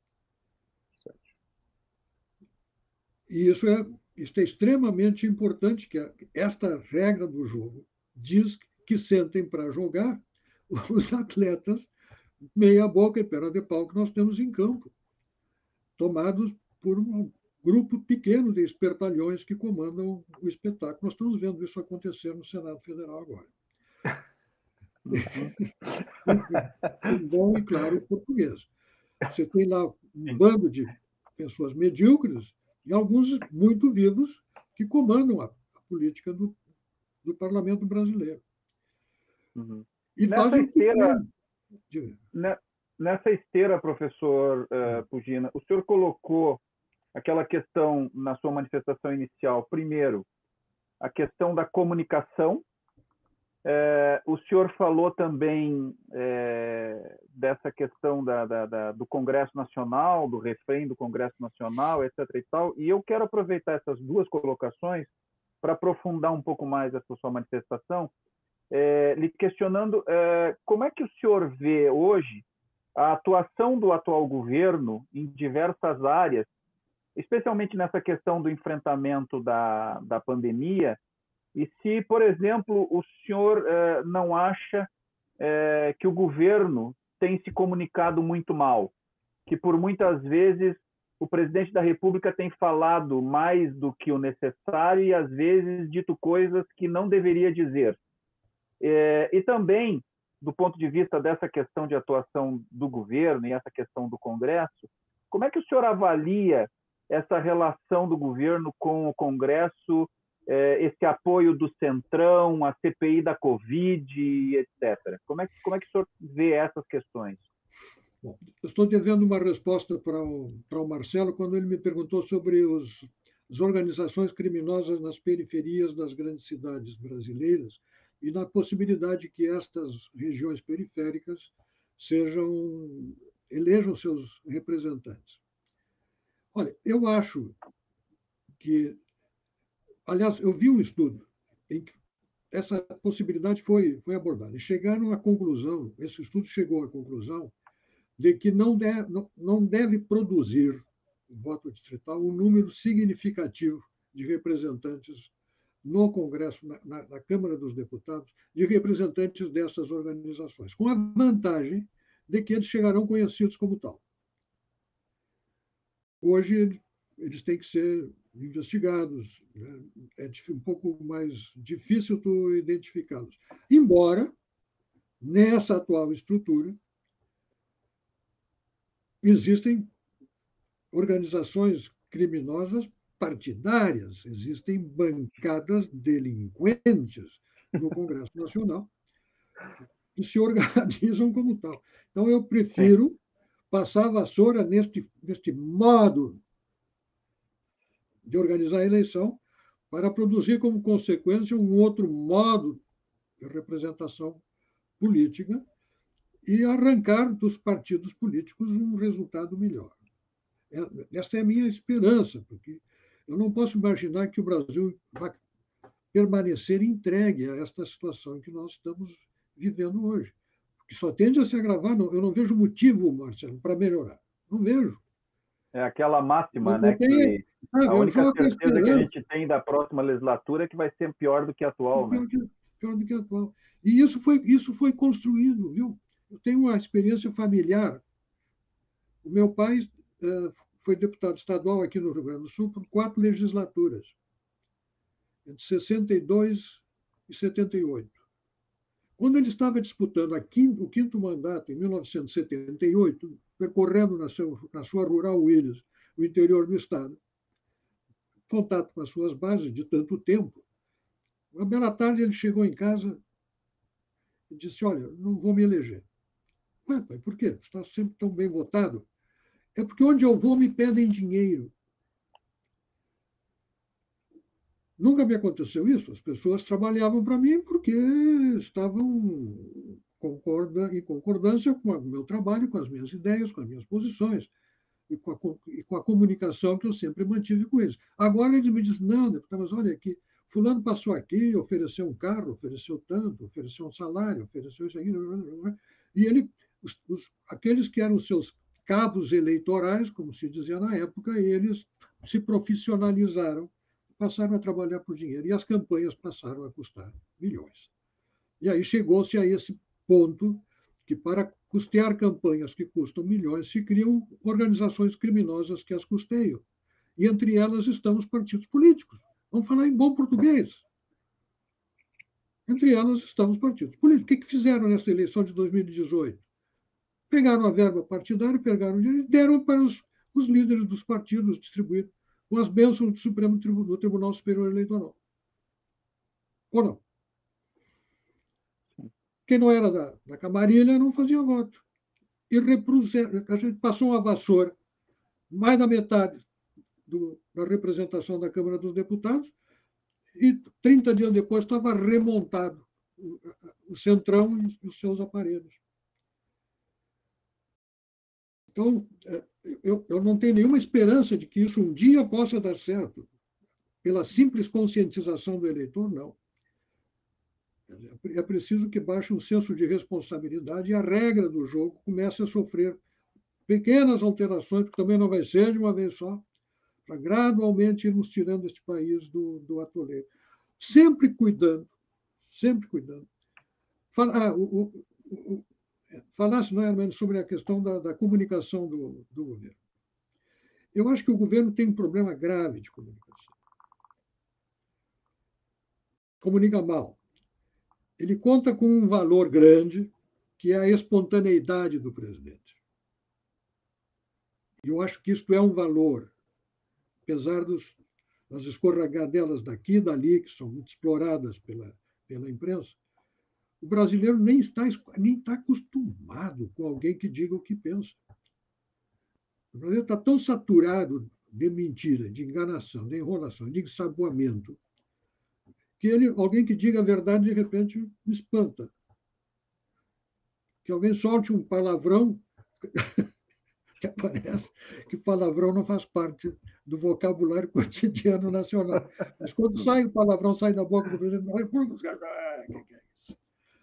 Speaker 2: E isso é extremamente importante, que esta regra do jogo diz que sentem para jogar os atletas meia boca e perna de pau que nós temos em campo, tomados por um grupo pequeno de espertalhões que comandam o espetáculo. Nós estamos vendo isso acontecer no Senado Federal agora. Em bom e claro português. Você tem lá um bando de pessoas medíocres e alguns muito vivos que comandam a política do parlamento brasileiro.
Speaker 3: Uhum.
Speaker 2: E fazem o que
Speaker 3: Nessa esteira, professor Pugina, o senhor colocou aquela questão na sua manifestação inicial. Primeiro, a questão da comunicação. O senhor falou também dessa questão do Congresso Nacional, do refém do Congresso Nacional, etc. e tal, e eu quero aproveitar essas duas colocações para aprofundar um pouco mais essa sua manifestação, lhe questionando como é que o senhor vê hoje a atuação do atual governo em diversas áreas, especialmente nessa questão do enfrentamento da pandemia, e se, por exemplo, o senhor não acha que o governo tem se comunicado muito mal, que por muitas vezes o presidente da República tem falado mais do que o necessário e, às vezes, dito coisas que não deveria dizer. E também, do ponto de vista dessa questão de atuação do governo e essa questão do Congresso, como é que o senhor avalia essa relação do governo com o Congresso, esse apoio do Centrão, a CPI da Covid, etc. Como é que o senhor vê essas questões?
Speaker 2: Bom, eu estou devendo uma resposta para o Marcelo quando ele me perguntou sobre as organizações criminosas nas periferias das grandes cidades brasileiras e na possibilidade que estas regiões periféricas elejam seus representantes. Olha, eu acho que, aliás, eu vi um estudo em que essa possibilidade foi abordada. E chegaram à conclusão, esse estudo chegou à conclusão de que não deve produzir o voto distrital um número significativo de representantes no Congresso, na Câmara dos Deputados, de representantes dessas organizações, com a vantagem de que eles chegarão conhecidos como tal. Hoje, eles têm que ser investigados, né? É um pouco mais difícil tu identificá-los. Embora, nessa atual estrutura, existem organizações criminosas partidárias, existem bancadas delinquentes no Congresso Nacional que se organizam como tal. Então, eu prefiro passar a vassoura neste modo de organizar a eleição para produzir como consequência um outro modo de representação política e arrancar dos partidos políticos um resultado melhor. Esta é a minha esperança, porque eu não posso imaginar que o Brasil vai permanecer entregue a esta situação que nós estamos vivendo hoje, que só tende a se agravar. Eu não vejo motivo, Marcelo, para melhorar. Não vejo.
Speaker 3: É aquela máxima, né, que a única certeza que a gente tem da próxima legislatura é que vai ser pior do que a atual, né?
Speaker 2: Pior do que a atual. E isso foi construído, viu? Eu tenho uma experiência familiar. O meu pai foi deputado estadual aqui no Rio Grande do Sul por 4 legislaturas, entre 62 e 78. Quando ele estava disputando o quinto mandato, em 1978, percorrendo na sua rural Willis, o interior do estado, contato com as suas bases de tanto tempo, uma bela tarde ele chegou em casa e disse: olha, não vou me eleger. Ué, pai, por quê? Você está sempre tão bem votado. É porque onde eu vou me pedem dinheiro. Nunca me aconteceu isso. As pessoas trabalhavam para mim porque estavam em concordância com o meu trabalho, com as minhas ideias, com as minhas posições e com a comunicação que eu sempre mantive com eles. Agora eles me dizem: não, deputado, mas olha aqui, fulano passou aqui, ofereceu um carro, ofereceu tanto, ofereceu um salário, ofereceu isso aqui. E aqueles que eram seus cabos eleitorais, como se dizia na época, eles se profissionalizaram, passaram a trabalhar por dinheiro, e as campanhas passaram a custar milhões. E aí chegou-se a esse ponto que, para custear campanhas que custam milhões, se criam organizações criminosas que as custeiam. E entre elas estão os partidos políticos. Vamos falar em bom português. Entre elas estão os partidos políticos. O que fizeram nesta eleição de 2018? Pegaram a verba partidária, pegaram dinheiro e deram para os líderes dos partidos distribuídos, com as bênçãos do Tribunal Superior Eleitoral. Ou não? Quem não era da camarilha não fazia voto. E a gente passou uma vassoura, mais da metade da representação da Câmara dos Deputados, e 30 dias depois estava remontado o Centrão e os seus aparelhos. Então, eu não tenho nenhuma esperança de que isso um dia possa dar certo. Pela simples conscientização do eleitor, não. É preciso que baixe um senso de responsabilidade e a regra do jogo comece a sofrer pequenas alterações, que também não vai ser de uma vez só, para gradualmente irmos tirando este país do atoleiro. Sempre cuidando, sempre cuidando. Falasse, não é, sobre a questão da comunicação do governo. Eu acho que o governo tem um problema grave de comunicação. Comunica mal. Ele conta com um valor grande, que é a espontaneidade do presidente. E eu acho que isto é um valor, apesar das escorregadelas daqui e dali, que são muito exploradas pela imprensa. O brasileiro nem está acostumado com alguém que diga o que pensa. O brasileiro está tão saturado de mentira, de enganação, de enrolação, de ensaboamento, que alguém que diga a verdade, de repente, me espanta. Que alguém solte um palavrão, que parece que palavrão não faz parte do vocabulário cotidiano nacional. Mas quando sai o palavrão, sai da boca do presidente da República, os caras, o que é isso?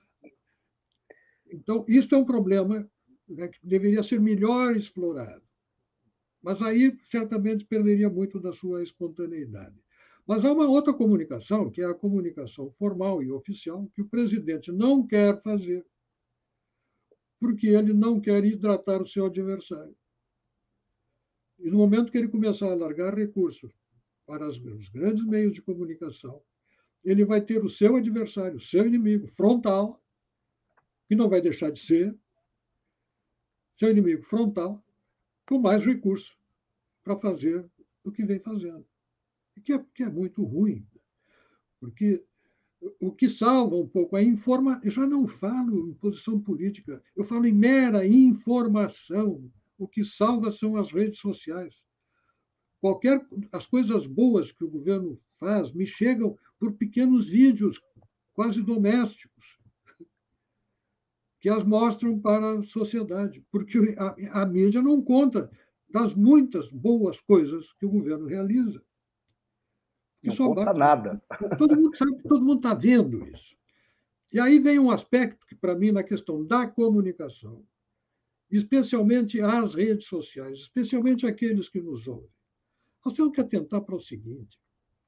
Speaker 2: Então, isso é um problema, né, que deveria ser melhor explorado. Mas aí, certamente, perderia muito da sua espontaneidade. Mas há uma outra comunicação, que é a comunicação formal e oficial, que o presidente não quer fazer, porque ele não quer hidratar o seu adversário. E no momento que ele começar a largar recursos para os grandes meios de comunicação, ele vai ter o seu adversário, o seu inimigo frontal, que não vai deixar de ser, seu inimigo frontal, com mais recursos para fazer o que vem fazendo. E que é muito ruim, porque o que salva um pouco a informação. Eu já não falo em posição política, eu falo em mera informação. O que salva são as redes sociais. As coisas boas que o governo faz me chegam por pequenos vídeos, quase domésticos, que as mostram para a sociedade, porque a mídia não conta das muitas boas coisas que o governo realiza.
Speaker 1: Não conta nada.
Speaker 2: Todo mundo sabe, todo mundo está vendo isso. E aí vem um aspecto que, para mim, na questão da comunicação, especialmente as redes sociais, especialmente aqueles que nos ouvem, nós temos que atentar para o seguinte: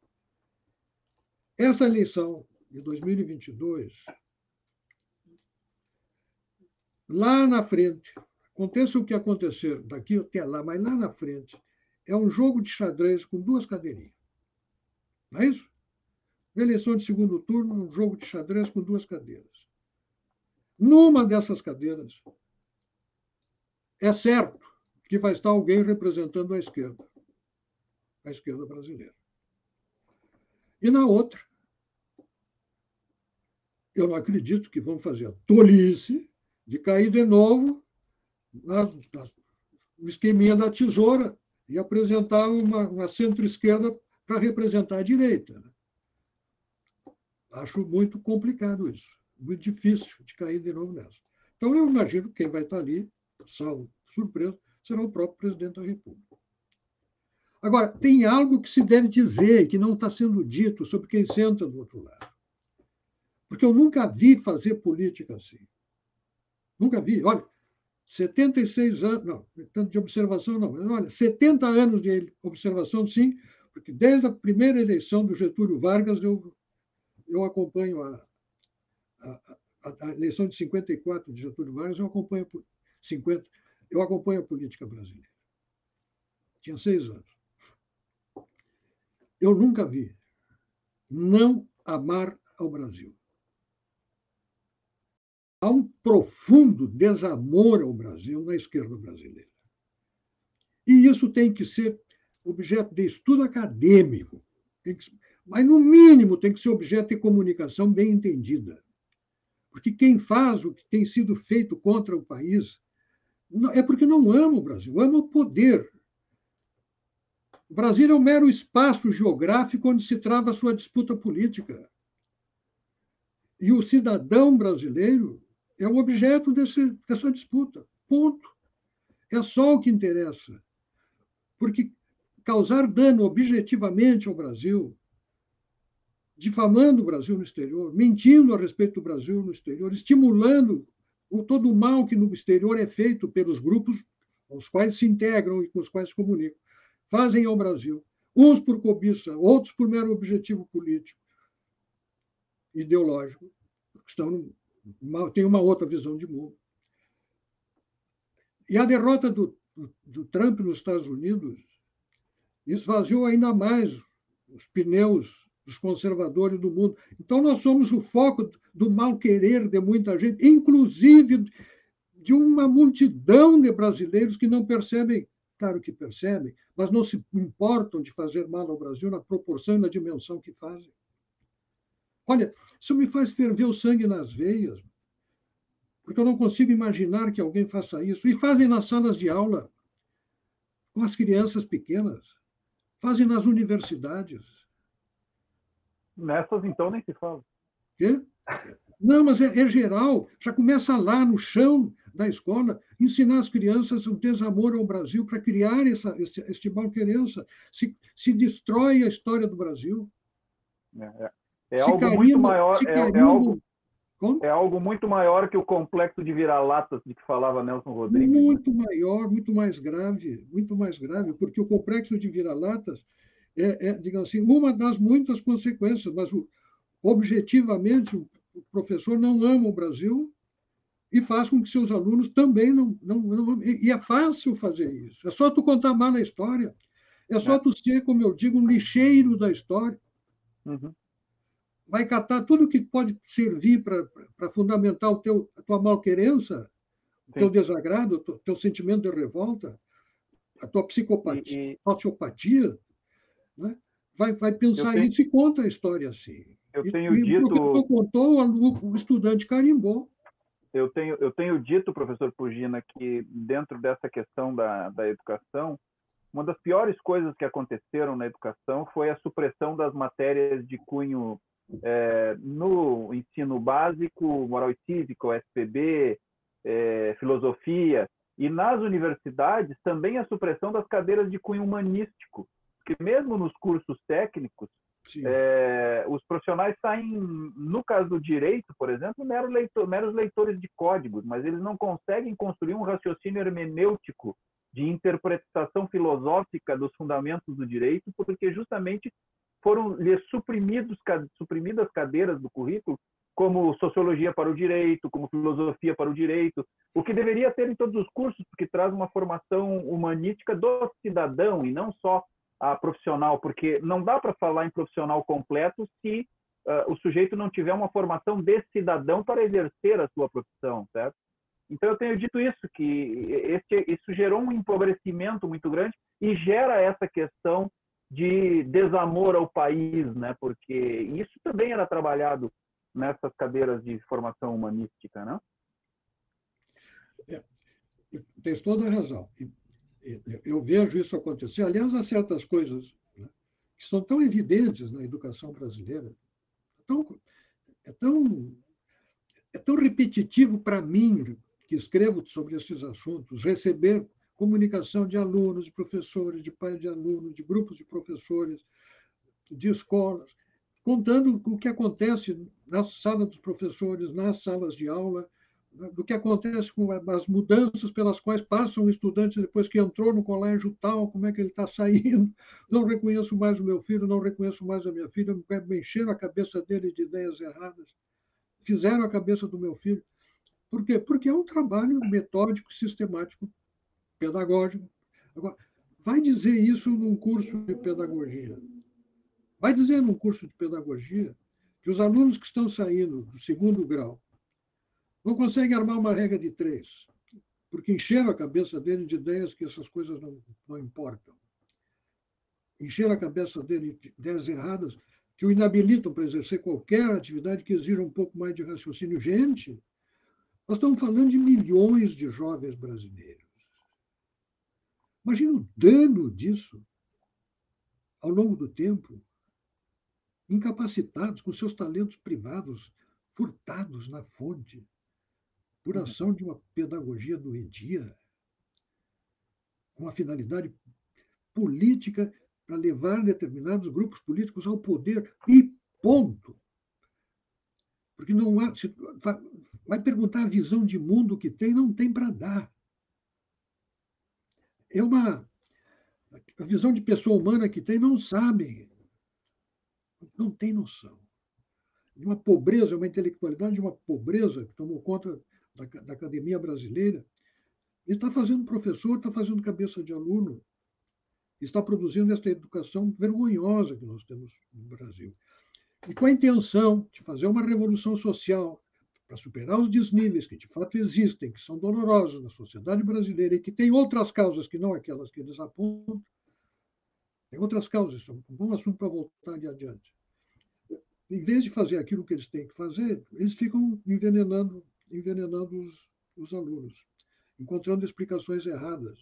Speaker 2: essa eleição de 2022, lá na frente, aconteça o que acontecer daqui até lá, mas lá na frente, é um jogo de xadrez com duas cadeirinhas. Não é isso? Na eleição de segundo turno, um jogo de xadrez com duas cadeiras. Numa dessas cadeiras, é certo que vai estar alguém representando a esquerda brasileira. E na outra, eu não acredito que vão fazer a tolice de cair de novo no esqueminha da tesoura e apresentar uma centro-esquerda para representar a direita. Acho muito complicado isso, muito difícil de cair de novo nessa. Então, eu imagino que quem vai estar ali, salvo surpresa, será o próprio presidente da República. Agora, tem algo que se deve dizer, que não está sendo dito, sobre quem senta do outro lado. Porque eu nunca vi fazer política assim. Nunca vi. Olha, 76 anos, não, tanto de observação não, mas olha, 70 anos de observação, sim, porque desde a primeira eleição do Getúlio Vargas eu acompanho a eleição de 54 de Getúlio Vargas, eu acompanho a política brasileira. Tinha 6 anos. Eu nunca vi não amar ao Brasil. Há um profundo desamor ao Brasil na esquerda brasileira. E isso tem que ser objeto de estudo acadêmico. Mas, no mínimo, tem que ser objeto de comunicação bem entendida. Porque quem faz o que tem sido feito contra o país é porque não ama o Brasil, ama o poder. O Brasil é um mero espaço geográfico onde se trava a sua disputa política. E o cidadão brasileiro é o objeto dessa disputa. Ponto. É só o que interessa. Porque causar dano objetivamente ao Brasil, difamando o Brasil no exterior, mentindo a respeito do Brasil no exterior, estimulando todo o mal que no exterior é feito pelos grupos aos quais se integram e com os quais se comunicam, fazem ao Brasil, uns por cobiça, outros por mero objetivo político, ideológico, têm uma outra visão de mundo. E a derrota do Trump nos Estados Unidos esvaziou ainda mais os pneus dos conservadores do mundo. Então, nós somos o foco do mal-querer de muita gente, inclusive de uma multidão de brasileiros que não percebem, claro que percebem, mas não se importam de fazer mal ao Brasil na proporção e na dimensão que fazem. Olha, isso me faz ferver o sangue nas veias, porque eu não consigo imaginar que alguém faça isso. E fazem nas salas de aula, com as crianças pequenas, fazem nas universidades.
Speaker 3: Nessas, então, nem se fala.
Speaker 2: Quê? Não, mas é geral. Já começa lá no chão da escola, ensinar as crianças o desamor ao Brasil para criar este mal-querença. Se destrói a história do Brasil.
Speaker 3: É algo muito maior. É algo muito maior que o complexo de vira-latas de que falava Nelson Rodrigues.
Speaker 2: Muito maior, muito mais grave, porque o complexo de vira-latas digamos assim, uma das muitas consequências, mas objetivamente o professor não ama o Brasil e faz com que seus alunos também não e é fácil fazer isso. É só tu contar mal a história. É só tu ser, como eu digo, um lixeiro da história.
Speaker 3: Uhum.
Speaker 2: Vai catar tudo que pode servir para fundamentar a tua malquerença, o teu desagrado, o teu sentimento de revolta, a tua psicopatia, sociopatia, né? Vai pensar isso e conta a história assim.
Speaker 3: Eu
Speaker 2: E
Speaker 3: tenho
Speaker 2: o
Speaker 3: dito...
Speaker 2: professor contou, o estudante carimbou.
Speaker 3: Eu tenho dito, professor Pugina, que dentro dessa questão da educação, uma das piores coisas que aconteceram na educação foi a supressão das matérias de cunho no ensino básico, moral e cívica, o SPB, filosofia, e nas universidades também a supressão das cadeiras de cunho humanístico, porque mesmo nos cursos técnicos, os profissionais saem, no caso do direito, por exemplo, meros leitores de códigos, mas eles não conseguem construir um raciocínio hermenêutico de interpretação filosófica dos fundamentos do direito, porque justamente foram-lhes suprimidas cadeiras do currículo, como sociologia para o direito, como filosofia para o direito, o que deveria ter em todos os cursos, porque traz uma formação humanística do cidadão e não só a profissional, porque não dá para falar em profissional completo se o sujeito não tiver uma formação de cidadão para exercer a sua profissão, certo? Então, eu tenho dito isso, que isso gerou um empobrecimento muito grande e gera essa questão de desamor ao país, né? Porque isso também era trabalhado nessas cadeiras de formação humanística, né?
Speaker 2: Tens toda a razão. Eu vejo isso acontecer. Aliás, há certas coisas, né, que são tão evidentes na educação brasileira, é tão repetitivo para mim, que escrevo sobre esses assuntos, receber comunicação de alunos, de professores, de pais de alunos, de grupos de professores, de escolas, contando o que acontece na sala dos professores, nas salas de aula, do que acontece com as mudanças pelas quais passa um estudante depois que entrou no colégio tal, como é que ele está saindo, não reconheço mais o meu filho, não reconheço mais a minha filha, me encheram a cabeça dele de ideias erradas, fizeram a cabeça do meu filho. Por quê? Porque é um trabalho metódico, sistemático, pedagógico. Agora, vai dizer isso num curso de pedagogia. Vai dizer num curso de pedagogia que os alunos que estão saindo do segundo grau não conseguem armar uma regra de 3, porque encheram a cabeça dele de ideias que essas coisas não importam. Encheram a cabeça dele de ideias erradas que o inabilitam para exercer qualquer atividade que exija um pouco mais de raciocínio. Gente, nós estamos falando de milhões de jovens brasileiros. Imagina o dano disso ao longo do tempo, incapacitados, com seus talentos privados furtados na fonte, por ação de uma pedagogia doentia, com a finalidade política para levar determinados grupos políticos ao poder e ponto. Porque não há, vai perguntar a visão de mundo que tem, não tem para dar. A visão de pessoa humana que tem, não sabem, não tem noção. De uma pobreza, uma intelectualidade de uma pobreza que tomou conta da academia brasileira. Ele está fazendo professor, está fazendo cabeça de aluno, está produzindo esta educação vergonhosa que nós temos no Brasil. E com a intenção de fazer uma revolução social para superar os desníveis que de fato existem, que são dolorosos na sociedade brasileira e que tem outras causas que não aquelas que eles apontam, tem outras causas, é um bom assunto para voltar adiante. Em vez de fazer aquilo que eles têm que fazer, eles ficam envenenando os alunos, encontrando explicações erradas.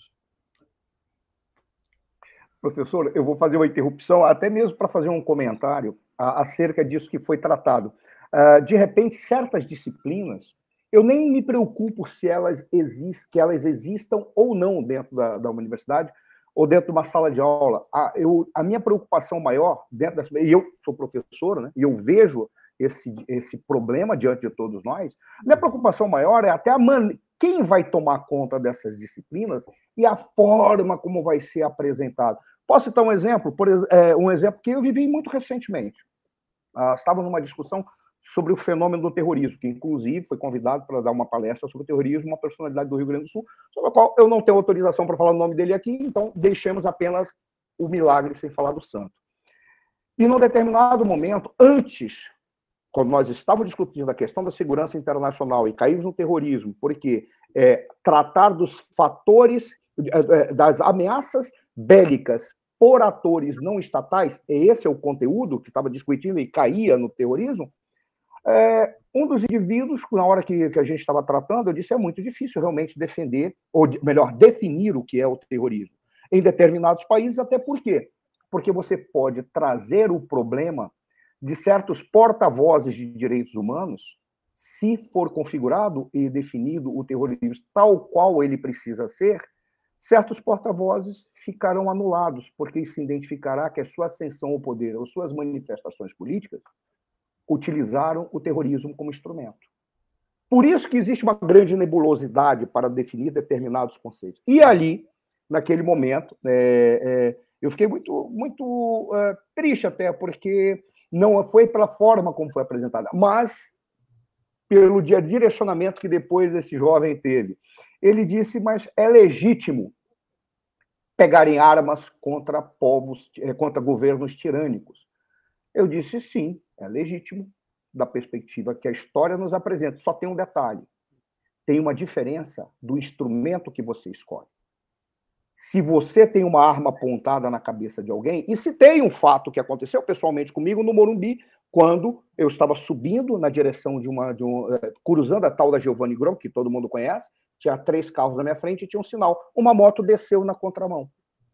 Speaker 1: Professor, eu vou fazer uma interrupção, até mesmo para fazer um comentário acerca disso que foi tratado. De repente, certas disciplinas, eu nem me preocupo se que elas existam ou não dentro da universidade ou dentro de uma sala de aula. A minha preocupação maior, e eu sou professor, né, e eu vejo esse problema diante de todos nós, minha preocupação maior é até quem vai tomar conta dessas disciplinas e a forma como vai ser apresentado. Posso citar um exemplo? Um exemplo que eu vivi muito recentemente. Estava numa discussão sobre o fenômeno do terrorismo, que inclusive foi convidado para dar uma palestra sobre o terrorismo, uma personalidade do Rio Grande do Sul, sobre a qual eu não tenho autorização para falar o nome dele aqui, então deixemos apenas o milagre sem falar do santo. E num determinado momento, antes, quando nós estávamos discutindo a questão da segurança internacional e caímos no terrorismo, porque tratar dos fatores, das ameaças bélicas por atores não estatais, esse é o conteúdo que estava discutindo e caía no terrorismo, um dos indivíduos, na hora que a gente estava tratando, eu disse, é muito difícil realmente defender, ou melhor, definir o que é o terrorismo em determinados países, até por quê? Porque você pode trazer o problema de certos porta-vozes de direitos humanos, se for configurado e definido o terrorismo tal qual ele precisa ser, certos porta-vozes ficarão anulados, porque se identificará que a sua ascensão ao poder ou suas manifestações políticas utilizaram o terrorismo como instrumento. Por isso que existe uma grande nebulosidade para definir determinados conceitos. E ali, naquele momento, eu fiquei muito triste até, porque não foi pela forma como foi apresentada, mas pelo direcionamento que depois esse jovem teve. Ele disse, mas é legítimo pegarem armas contra povos, contra governos tirânicos. Eu disse, sim, é legítimo, da perspectiva que a história nos apresenta. Só tem um detalhe. Tem uma diferença do instrumento que você escolhe. Se você tem uma arma apontada na cabeça de alguém, e se tem um fato que aconteceu pessoalmente comigo no Morumbi, quando eu estava subindo na direção cruzando a tal da Giovanni Grom, que todo mundo conhece, tinha 3 carros na minha frente e tinha um sinal. Uma moto desceu na contramão.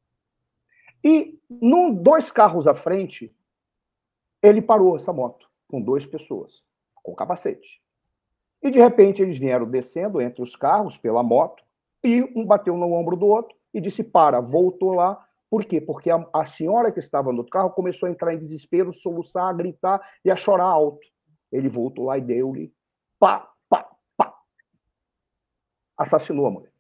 Speaker 1: E, 2 carros à frente, ele parou essa moto, com 2 pessoas, com capacete. E, de repente, eles vieram descendo entre os carros, pela moto, e um bateu no ombro do outro e disse, para, voltou lá. Por quê? Porque a senhora que estava no carro começou a entrar em desespero, soluçar, a gritar e a chorar alto. Ele voltou lá e deu-lhe pá, pá, pá. Assassinou a mulher.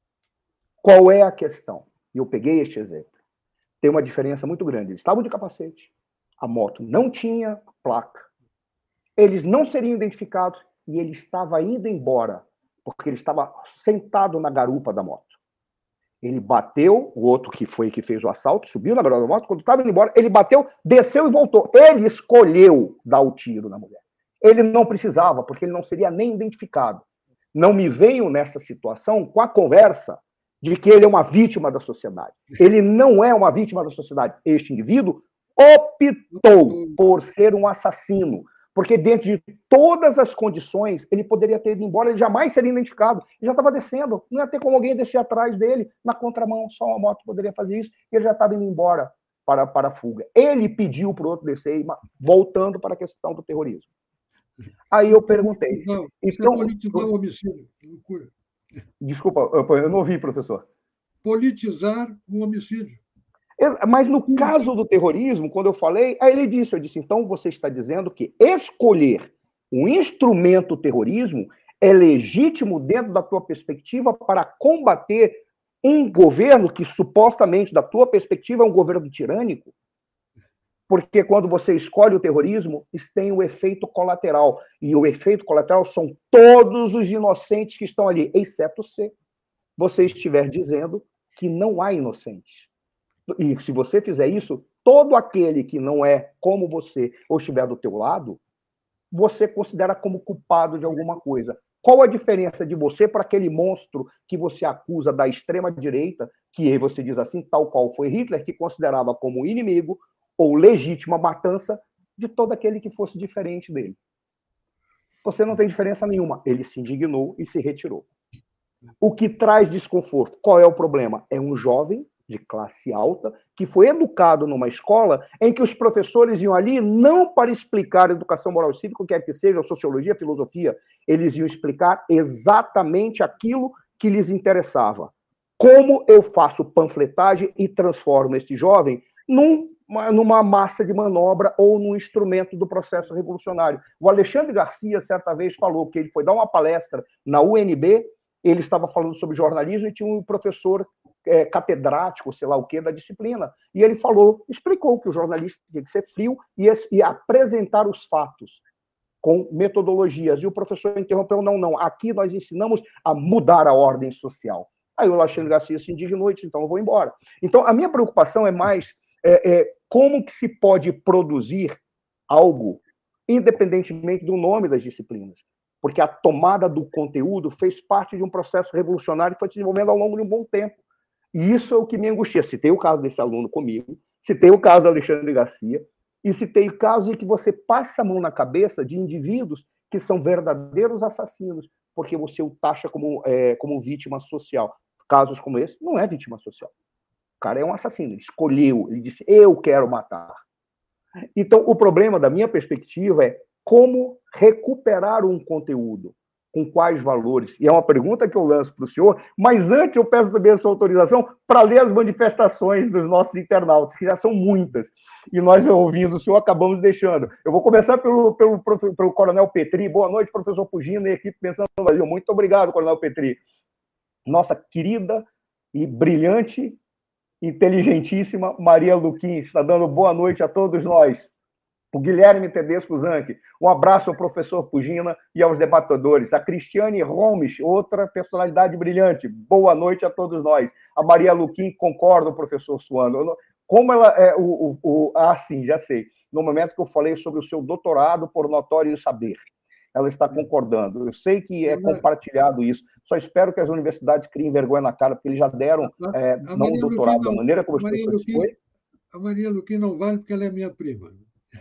Speaker 1: Qual é a questão? E eu peguei este exemplo. Tem uma diferença muito grande. Eles estavam de capacete, a moto não tinha placa, eles não seriam identificados e ele estava indo embora, porque ele estava sentado na garupa da moto. Ele bateu, o outro que fez o assalto, subiu na garupa da moto, quando estava indo embora, ele bateu, desceu e voltou. Ele escolheu dar o tiro na mulher. Ele não precisava, porque ele não seria nem identificado. Não me venham nessa situação com a conversa de que ele é uma vítima da sociedade. Ele não é uma vítima da sociedade. Este indivíduo optou por ser um assassino, porque dentro de todas as condições ele poderia ter ido embora, ele jamais seria identificado. Ele já estava descendo, não ia ter como alguém descer atrás dele, na contramão, só uma moto poderia fazer isso, e ele já estava indo embora para a fuga. Ele pediu para o outro descer, voltando para a questão do terrorismo. Aí eu perguntei.
Speaker 2: Então, politizar o homicídio. Loucura.
Speaker 1: Desculpa, eu não ouvi, professor.
Speaker 2: Politizar o homicídio.
Speaker 1: Mas no caso do terrorismo, quando eu falei, aí eu disse, então você está dizendo que escolher um instrumento terrorismo é legítimo dentro da tua perspectiva para combater um governo que supostamente, da tua perspectiva, é um governo tirânico? Porque quando você escolhe o terrorismo, isso tem o efeito colateral. E o efeito colateral são todos os inocentes que estão ali, exceto você estiver dizendo que não há inocentes. E se você fizer isso, todo aquele que não é como você ou estiver do teu lado, você considera como culpado de alguma coisa. Qual a diferença de você para aquele monstro que você acusa da extrema-direita, que você diz assim, tal qual foi Hitler, que considerava como inimigo ou legítima matança de todo aquele que fosse diferente dele? Você não tem diferença nenhuma. Ele se indignou e se retirou. O que traz desconforto? Qual é o problema? É um jovem de classe alta, que foi educado numa escola em que os professores iam ali não para explicar educação moral e cívica, quer que seja, sociologia, filosofia, eles iam explicar exatamente aquilo que lhes interessava. Como eu faço panfletagem e transformo este jovem numa massa de manobra ou num instrumento do processo revolucionário. O Alexandre Garcia, certa vez, falou que ele foi dar uma palestra na UNB, ele estava falando sobre jornalismo e tinha um professor catedrático, sei lá o quê, da disciplina. E ele explicou que o jornalista tinha que ser frio e apresentar os fatos com metodologias. E o professor interrompeu, não, aqui nós ensinamos a mudar a ordem social. Aí o Alexandre Garcia se indignou e disse, então eu vou embora. Então, a minha preocupação é mais como que se pode produzir algo independentemente do nome das disciplinas, porque a tomada do conteúdo fez parte de um processo revolucionário que foi se desenvolvendo ao longo de um bom tempo. E isso é o que me angustia. Citei o caso desse aluno comigo, citei o caso do Alexandre Garcia, e citei o caso em que você passa a mão na cabeça de indivíduos que são verdadeiros assassinos, porque você o taxa como vítima social. Casos como esse, não é vítima social. O cara é um assassino, ele escolheu, ele disse, eu quero matar. Então, o problema, da minha perspectiva, é como recuperar um conteúdo, com quais valores. E é uma pergunta que eu lanço para o senhor, mas antes eu peço também a sua autorização para ler as manifestações dos nossos internautas, que já são muitas, e nós, ouvindo o senhor, acabamos deixando. Eu vou começar pelo Coronel Petri. Boa noite, professor Pugina e equipe Pensando no Brasil. Muito obrigado, Coronel Petri. Nossa querida e brilhante, inteligentíssima Maria Luquim está dando boa noite a todos nós. O Guilherme Tedesco Zanck, um abraço ao professor Pugina e aos debatedores. A Cristiane Holmes, outra personalidade brilhante, boa noite a todos nós. A Maria Luquim, concordo, professor Suano. Como ela é sim, já sei. No momento que eu falei sobre o seu doutorado por notório saber. Ela está concordando. Eu sei que é compartilhado isso. Só espero que as universidades criem vergonha na cara, porque eles já deram não um doutorado da maneira como as pessoas foi.
Speaker 2: A Maria Luquim não vale porque ela é minha prima.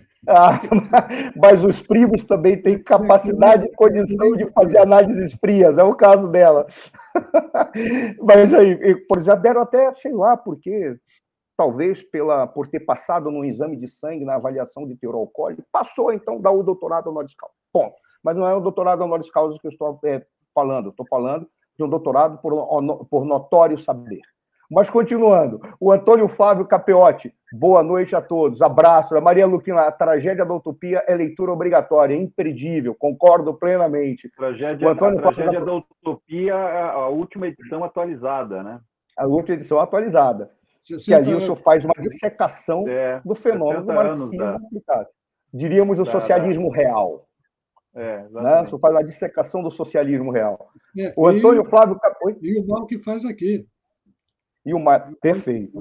Speaker 1: Mas os primos também têm capacidade e condição de fazer análises frias. É o caso dela. Mas aí, já deram até, sei lá, porque talvez por ter passado num exame de sangue na avaliação de teor alcoólico, passou, então, dá o doutorado honoris causa. Ponto. Mas não é o doutorado honoris causa que eu estou falando. Estou falando de um doutorado por notório saber. Mas, continuando, o Antônio Flávio Capeotti, boa noite a todos, abraço. A Maria Luquina, a tragédia da utopia é leitura obrigatória, é imperdível, concordo plenamente.
Speaker 3: Tragédia da utopia, a última edição atualizada, né?
Speaker 1: A última edição atualizada. Que ali o senhor faz uma dissecação do fenômeno do marxismo aplicado. Diríamos o socialismo real. Né? O senhor faz uma dissecação do socialismo real. O Antônio Flávio Capeotti...
Speaker 2: E o mal que faz aqui.
Speaker 1: Perfeito.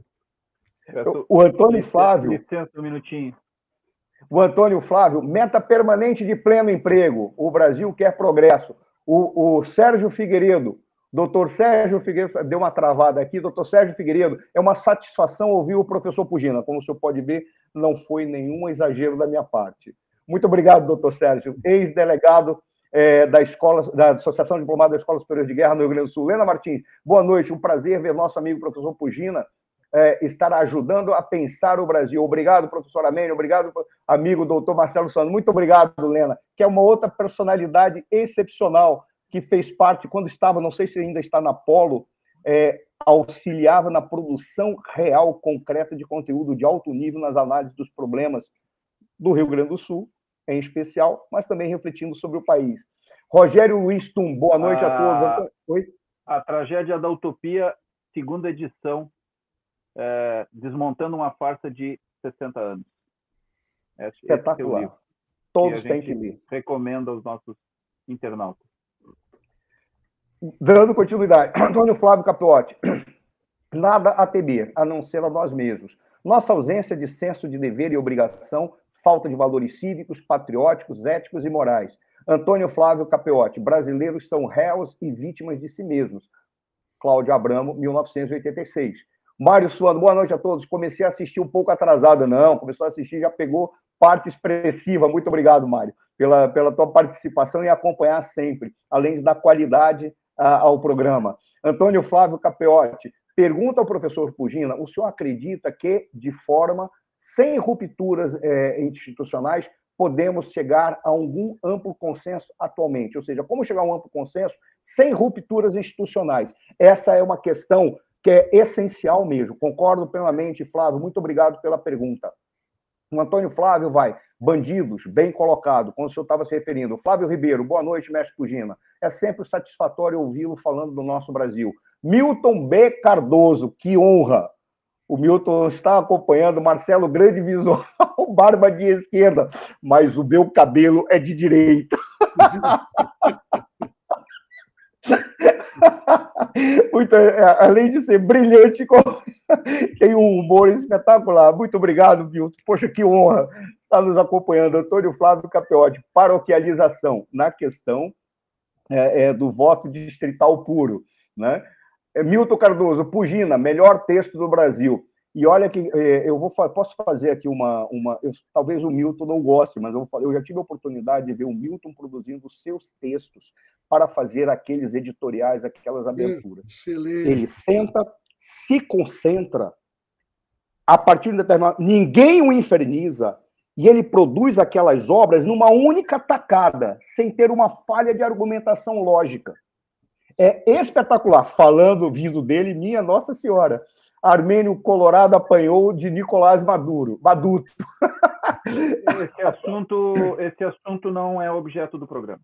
Speaker 1: O Antônio Flávio...
Speaker 3: Licença um minutinho.
Speaker 1: O Antônio Flávio, meta permanente de pleno emprego. O Brasil quer progresso. O Sérgio Figueiredo, doutor Sérgio Figueiredo, deu uma travada aqui, doutor Sérgio Figueiredo, é uma satisfação ouvir o professor Pugina. Como o senhor pode ver, não foi nenhum exagero da minha parte. Muito obrigado, doutor Sérgio, ex-delegado da Associação Diplomada da Escola Superior de Guerra no Rio Grande do Sul. Lena Martins, boa noite, um prazer ver nosso amigo professor Pugina estar ajudando a pensar o Brasil. Obrigado, professor Amênio, obrigado, amigo doutor Marcelo Suano. Muito obrigado, Lena, que é uma outra personalidade excepcional que fez parte, quando estava, não sei se ainda está na Polo, auxiliava na produção real, concreta de conteúdo de alto nível nas análises dos problemas do Rio Grande do Sul, em especial, mas também refletindo sobre o país. Rogério Luiz Tum, boa noite a todos. Oi?
Speaker 3: A Tragédia da Utopia, segunda edição, desmontando uma farsa de 60 anos.
Speaker 1: Espetacular.
Speaker 3: Livro,
Speaker 1: todos têm que ler.
Speaker 3: Recomendo aos nossos internautas.
Speaker 1: Dando continuidade, Antônio Flávio Capeotti, nada a temer, a não ser a nós mesmos. Nossa ausência de senso de dever e obrigação, falta de valores cívicos, patrióticos, éticos e morais. Antônio Flávio Capeotti, brasileiros são réus e vítimas de si mesmos. Cláudio Abramo, 1986. Mário Suano, boa noite a todos. Comecei a assistir um pouco atrasado. Não, começou a assistir, já pegou parte expressiva. Muito obrigado, Mário, pela tua participação e acompanhar sempre, além de dar qualidade ao programa. Antônio Flávio Capeotti, pergunta ao professor Pugina, o senhor acredita que, de forma sem rupturas institucionais, podemos chegar a algum amplo consenso atualmente? Ou seja, como chegar a um amplo consenso sem rupturas institucionais? Essa é uma questão que é essencial mesmo. Concordo plenamente, Flávio. Muito obrigado pela pergunta. O Antônio Flávio vai, bandidos, bem colocado, quando o senhor estava se referindo. Flávio Ribeiro, boa noite, mestre Pugina. É sempre satisfatório ouvi-lo falando do nosso Brasil. Milton B. Cardoso, que honra. O Milton está acompanhando, Marcelo, grande visual, barba de esquerda, mas o meu cabelo é de direita. Muito, além de ser brilhante, tem um humor espetacular. Muito obrigado, Milton. Poxa, que honra estar nos acompanhando. Antônio Flávio Capiotti, paroquialização na questão do voto distrital puro, né? Milton Cardoso, Pugina, melhor texto do Brasil. E olha que posso fazer aqui talvez o Milton não goste, mas eu já tive a oportunidade de ver o Milton produzindo os seus textos para fazer aqueles editoriais, aquelas aberturas.
Speaker 2: Excelente.
Speaker 1: Ele senta, se concentra, a partir de determinado... Ninguém o inferniza, e ele produz aquelas obras numa única tacada, sem ter uma falha de argumentação lógica. É espetacular. Vindo dele, minha Nossa Senhora. Armênio Colorado apanhou de Nicolás Maduto.
Speaker 3: Esse assunto não é objeto do programa.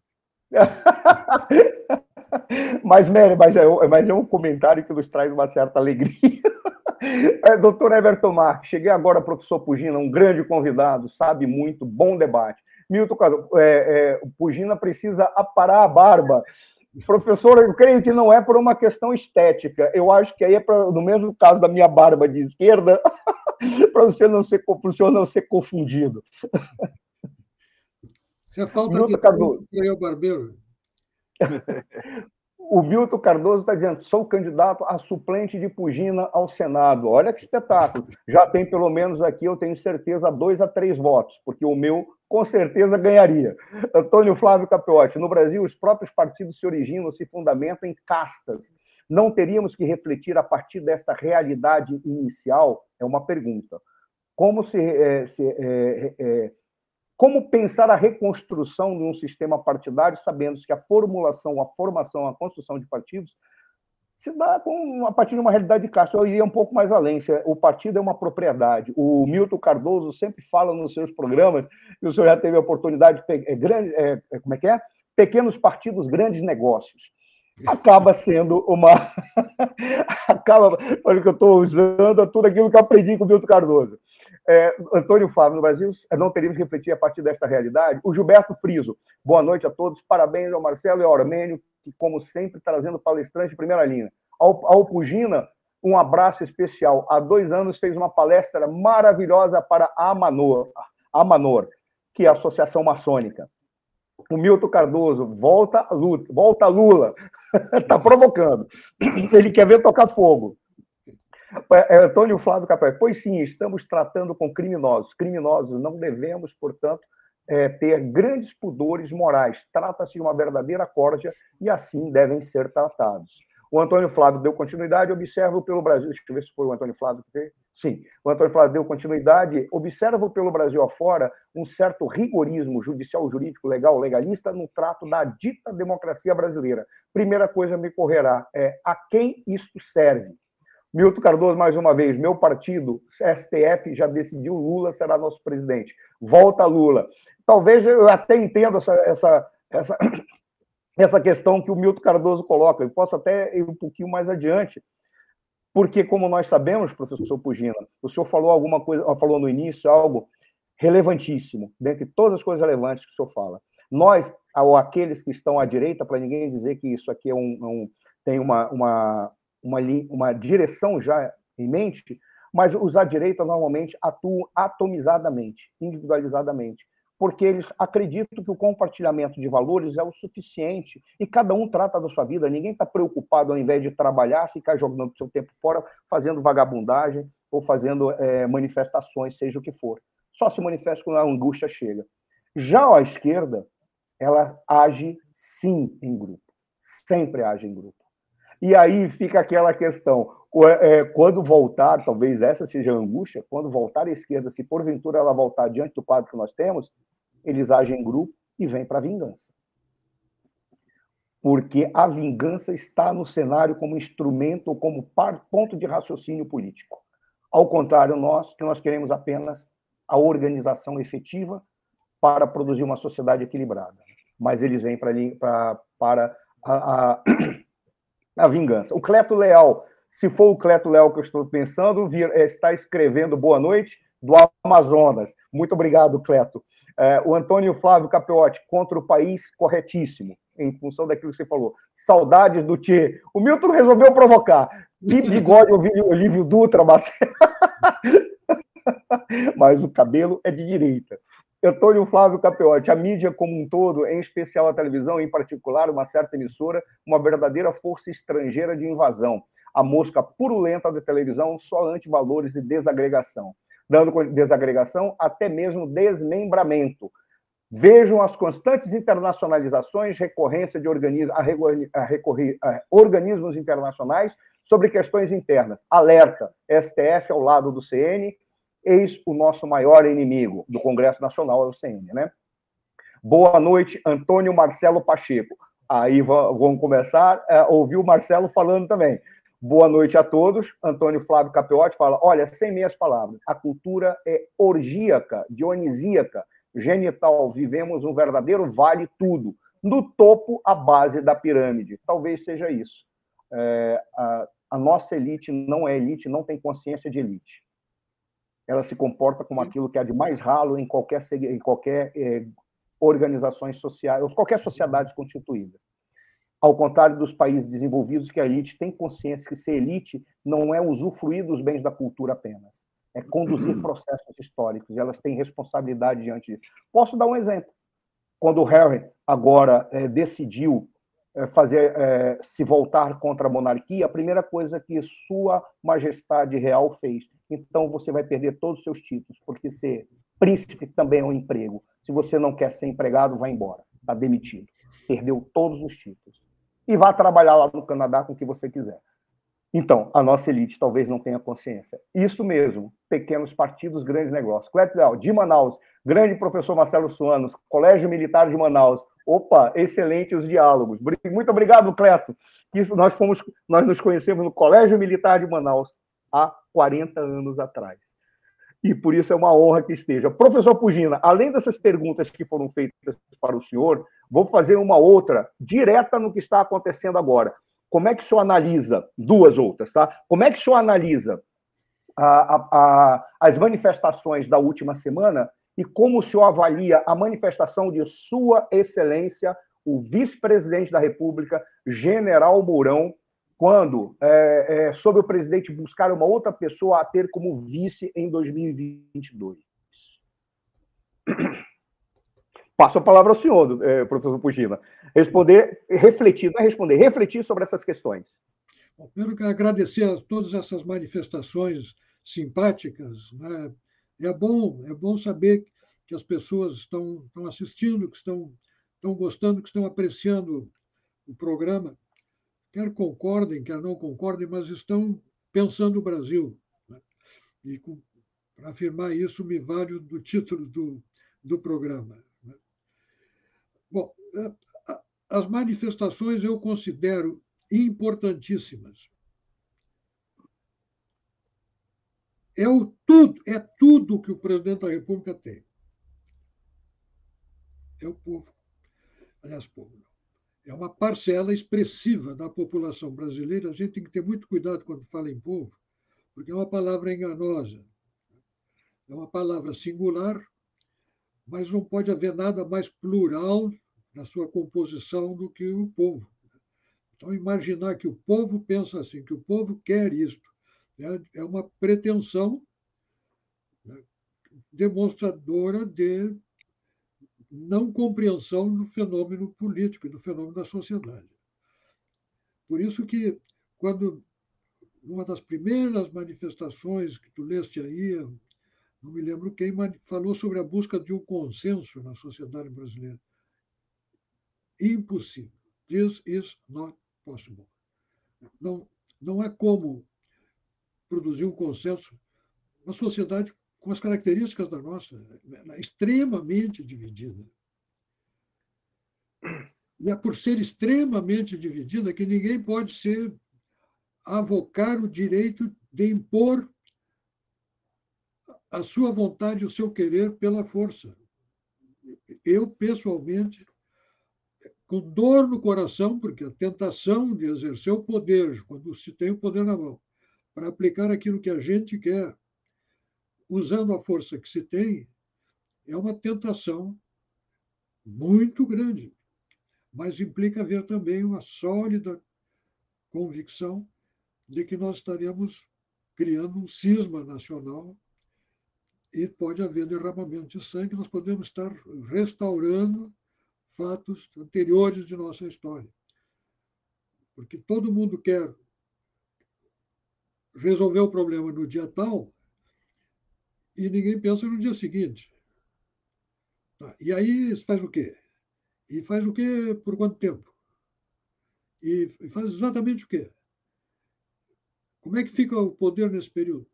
Speaker 1: Mas é um comentário que nos traz uma certa alegria. Doutor Everton Marques, cheguei agora, professor Pugina, um grande convidado, sabe muito, bom debate. Milton, Pugina precisa aparar a barba. Professor, eu creio que não é por uma questão estética. Eu acho que aí é no mesmo caso da minha barba de esquerda, para o senhor não ser confundido.
Speaker 2: Isso é falta de tempo para eu, barbeiro.
Speaker 1: O Milton Cardoso está dizendo: sou candidato a suplente de Pugina ao Senado. Olha que espetáculo. Já tem pelo menos aqui, eu tenho certeza, 2 a 3 votos, porque o meu com certeza ganharia. Antônio Flávio Capiotti, no Brasil, os próprios partidos se originam, se fundamentam em castas. Não teríamos que refletir a partir desta realidade inicial? É uma pergunta. Como pensar a reconstrução de um sistema partidário, sabendo que a formação, a construção de partidos se dá a partir de uma realidade de casta? Eu iria um pouco mais além. O partido é uma propriedade. O Milton Cardoso sempre fala nos seus programas, e o senhor já teve a oportunidade de pequenos partidos, grandes negócios. Acaba sendo olha que eu estou usando tudo aquilo que eu aprendi com o Milton Cardoso. Antônio Flávio, no Brasil, não teríamos que refletir a partir dessa realidade. O Gilberto Friso, boa noite a todos, parabéns ao Marcelo e ao Armênio, que, como sempre, trazendo palestrantes de primeira linha. Ao Pugina, um abraço especial. Há 2 anos fez uma palestra maravilhosa para a Amanor, que é a Associação Maçônica. O Milton Cardoso, volta Lula. Está provocando. Ele quer ver tocar fogo. Antônio Flávio Capel, pois sim, estamos tratando com criminosos. Criminosos não devemos, portanto, ter grandes pudores morais. Trata-se de uma verdadeira cordia e assim devem ser tratados. O Antônio Flávio deu continuidade, observo pelo Brasil. Deixa eu ver se foi o Antônio Flávio que fez. Sim, o Antônio Flávio deu continuidade. Observo pelo Brasil afora um certo rigorismo judicial, jurídico, legal, legalista no trato da dita democracia brasileira. Primeira coisa me correrá a quem isto serve? Milton Cardoso, mais uma vez, meu partido, STF, já decidiu, Lula será nosso presidente. Volta Lula. Talvez eu até entenda essa questão que o Milton Cardoso coloca. Eu posso até ir um pouquinho mais adiante, porque, como nós sabemos, professor Pugina, o senhor falou alguma coisa, falou no início algo relevantíssimo, dentre todas as coisas relevantes que o senhor fala. Nós, ou aqueles que estão à direita, para ninguém dizer que isso aqui tem uma direção já em mente, mas os à direita normalmente atuam atomizadamente, individualizadamente, porque eles acreditam que o compartilhamento de valores é o suficiente e cada um trata da sua vida. Ninguém está preocupado, ao invés de trabalhar, ficar jogando o seu tempo fora, fazendo vagabundagem ou fazendo manifestações, seja o que for. Só se manifesta quando a angústia chega. Já a esquerda, ela age sim em grupo, sempre age em grupo. E aí fica aquela questão, quando voltar, talvez essa seja a angústia, quando voltar à esquerda, se porventura ela voltar diante do quadro que nós temos, eles agem em grupo e vêm para a vingança. Porque a vingança está no cenário como instrumento ou como ponto de raciocínio político. Ao contrário, nós queremos apenas a organização efetiva para produzir uma sociedade equilibrada. Mas eles vêm para a vingança. O Cleto Leal, se for o Cleto Leal que eu estou pensando, está escrevendo boa noite do Amazonas. Muito obrigado, Cleto. O Antônio Flávio Capeotti, contra o país, corretíssimo, em função daquilo que você falou. Saudades do Tchê. O Milton resolveu provocar. Que bigode Olívio Dutra, Marcelo. Mas o cabelo é de direita. Antônio Flávio Capeotti, a mídia como um todo, em especial a televisão, em particular uma certa emissora, uma verdadeira força estrangeira de invasão. A mosca purulenta da televisão, só antivalores e desagregação. Dando desagregação, até mesmo desmembramento. Vejam as constantes internacionalizações, recorrência de organismos internacionais sobre questões internas. Alerta, STF ao lado do CN, eis o nosso maior inimigo do Congresso Nacional, é o CN, né? Boa noite, Antônio Marcelo Pacheco. Aí vamos começar a ouvir o Marcelo falando também. Boa noite a todos. Antônio Flávio Capeotti fala, olha, sem meias palavras, a cultura é orgíaca, dionisíaca, genital, vivemos um verdadeiro vale tudo. No topo, a base da pirâmide. Talvez seja isso. A nossa elite não é elite, não tem consciência de elite. Ela se comporta como aquilo que é de mais ralo em qualquer organizações sociais, ou qualquer sociedade constituída. Ao contrário dos países desenvolvidos, que a elite tem consciência que ser elite não é usufruir dos bens da cultura apenas, é conduzir processos históricos, e elas têm responsabilidade diante disso. Posso dar um exemplo. Quando o Harry agora decidiu se voltar contra a monarquia, a primeira coisa que Sua Majestade Real fez, então você vai perder todos os seus títulos, porque ser príncipe também é um emprego. Se você não quer ser empregado, vai embora, está demitido. Perdeu todos os títulos. E vá trabalhar lá no Canadá com o que você quiser. Então, a nossa elite talvez não tenha consciência. Isso mesmo, pequenos partidos, grandes negócios. Cleto Leal, de Manaus, grande professor Marcelo Suanos, Colégio Militar de Manaus. Opa, excelente os diálogos. Muito obrigado, Cleto. Nós nos conhecemos no Colégio Militar de Manaus há 40 anos atrás. E por isso é uma honra que esteja. Professor Pugina, além dessas perguntas que foram feitas para o senhor, vou fazer uma outra, direta no que está acontecendo agora. Como é que o senhor analisa, duas outras, tá? Como é que o senhor analisa as manifestações da última semana e como o senhor avalia a manifestação de Sua Excelência, o vice-presidente da República, General Mourão, quando, sob o presidente buscar uma outra pessoa a ter como vice em 2022? Passo a palavra ao senhor, professor Pugina. Refletir sobre essas questões.
Speaker 2: Bom, primeiro, quero agradecer a todas essas manifestações simpáticas, né? É bom saber que as pessoas estão assistindo, que estão gostando, que estão apreciando o programa. Quer concordem, quer não concordem, mas estão pensando o Brasil. Né? E para afirmar isso, me vale do título do programa. Né? Bom, as manifestações eu considero importantíssimas. É tudo que o presidente da República tem. É o povo. Aliás, povo não. É uma parcela expressiva da população brasileira. A gente tem que ter muito cuidado quando fala em povo, porque é uma palavra enganosa. É uma palavra singular, mas não pode haver nada mais plural na sua composição do que o povo. Então, imaginar que o povo pensa assim, que o povo quer isto, é uma pretensão, né, demonstradora de não compreensão do fenômeno político e do fenômeno da sociedade. Por isso que, quando uma das primeiras manifestações que tu leste aí, não me lembro quem, falou sobre a busca de um consenso na sociedade brasileira. Impossível. This is not possible. Não é como produzir um consenso. Uma sociedade com as características da nossa, extremamente dividida. E é por ser extremamente dividida que ninguém pode avocar o direito de impor a sua vontade, o seu querer pela força. Eu, pessoalmente, com dor no coração, porque a tentação de exercer o poder, quando se tem o poder na mão, para aplicar aquilo que a gente quer, usando a força que se tem, é uma tentação muito grande, mas implica haver também uma sólida convicção de que nós estaremos criando um cisma nacional e pode haver derramamento de sangue, nós podemos estar restaurando fatos anteriores de nossa história. Porque todo mundo quer resolver o problema no dia tal e ninguém pensa no dia seguinte. Tá. E aí faz o quê? E faz o quê por quanto tempo? E faz exatamente o quê? Como é que fica o poder nesse período?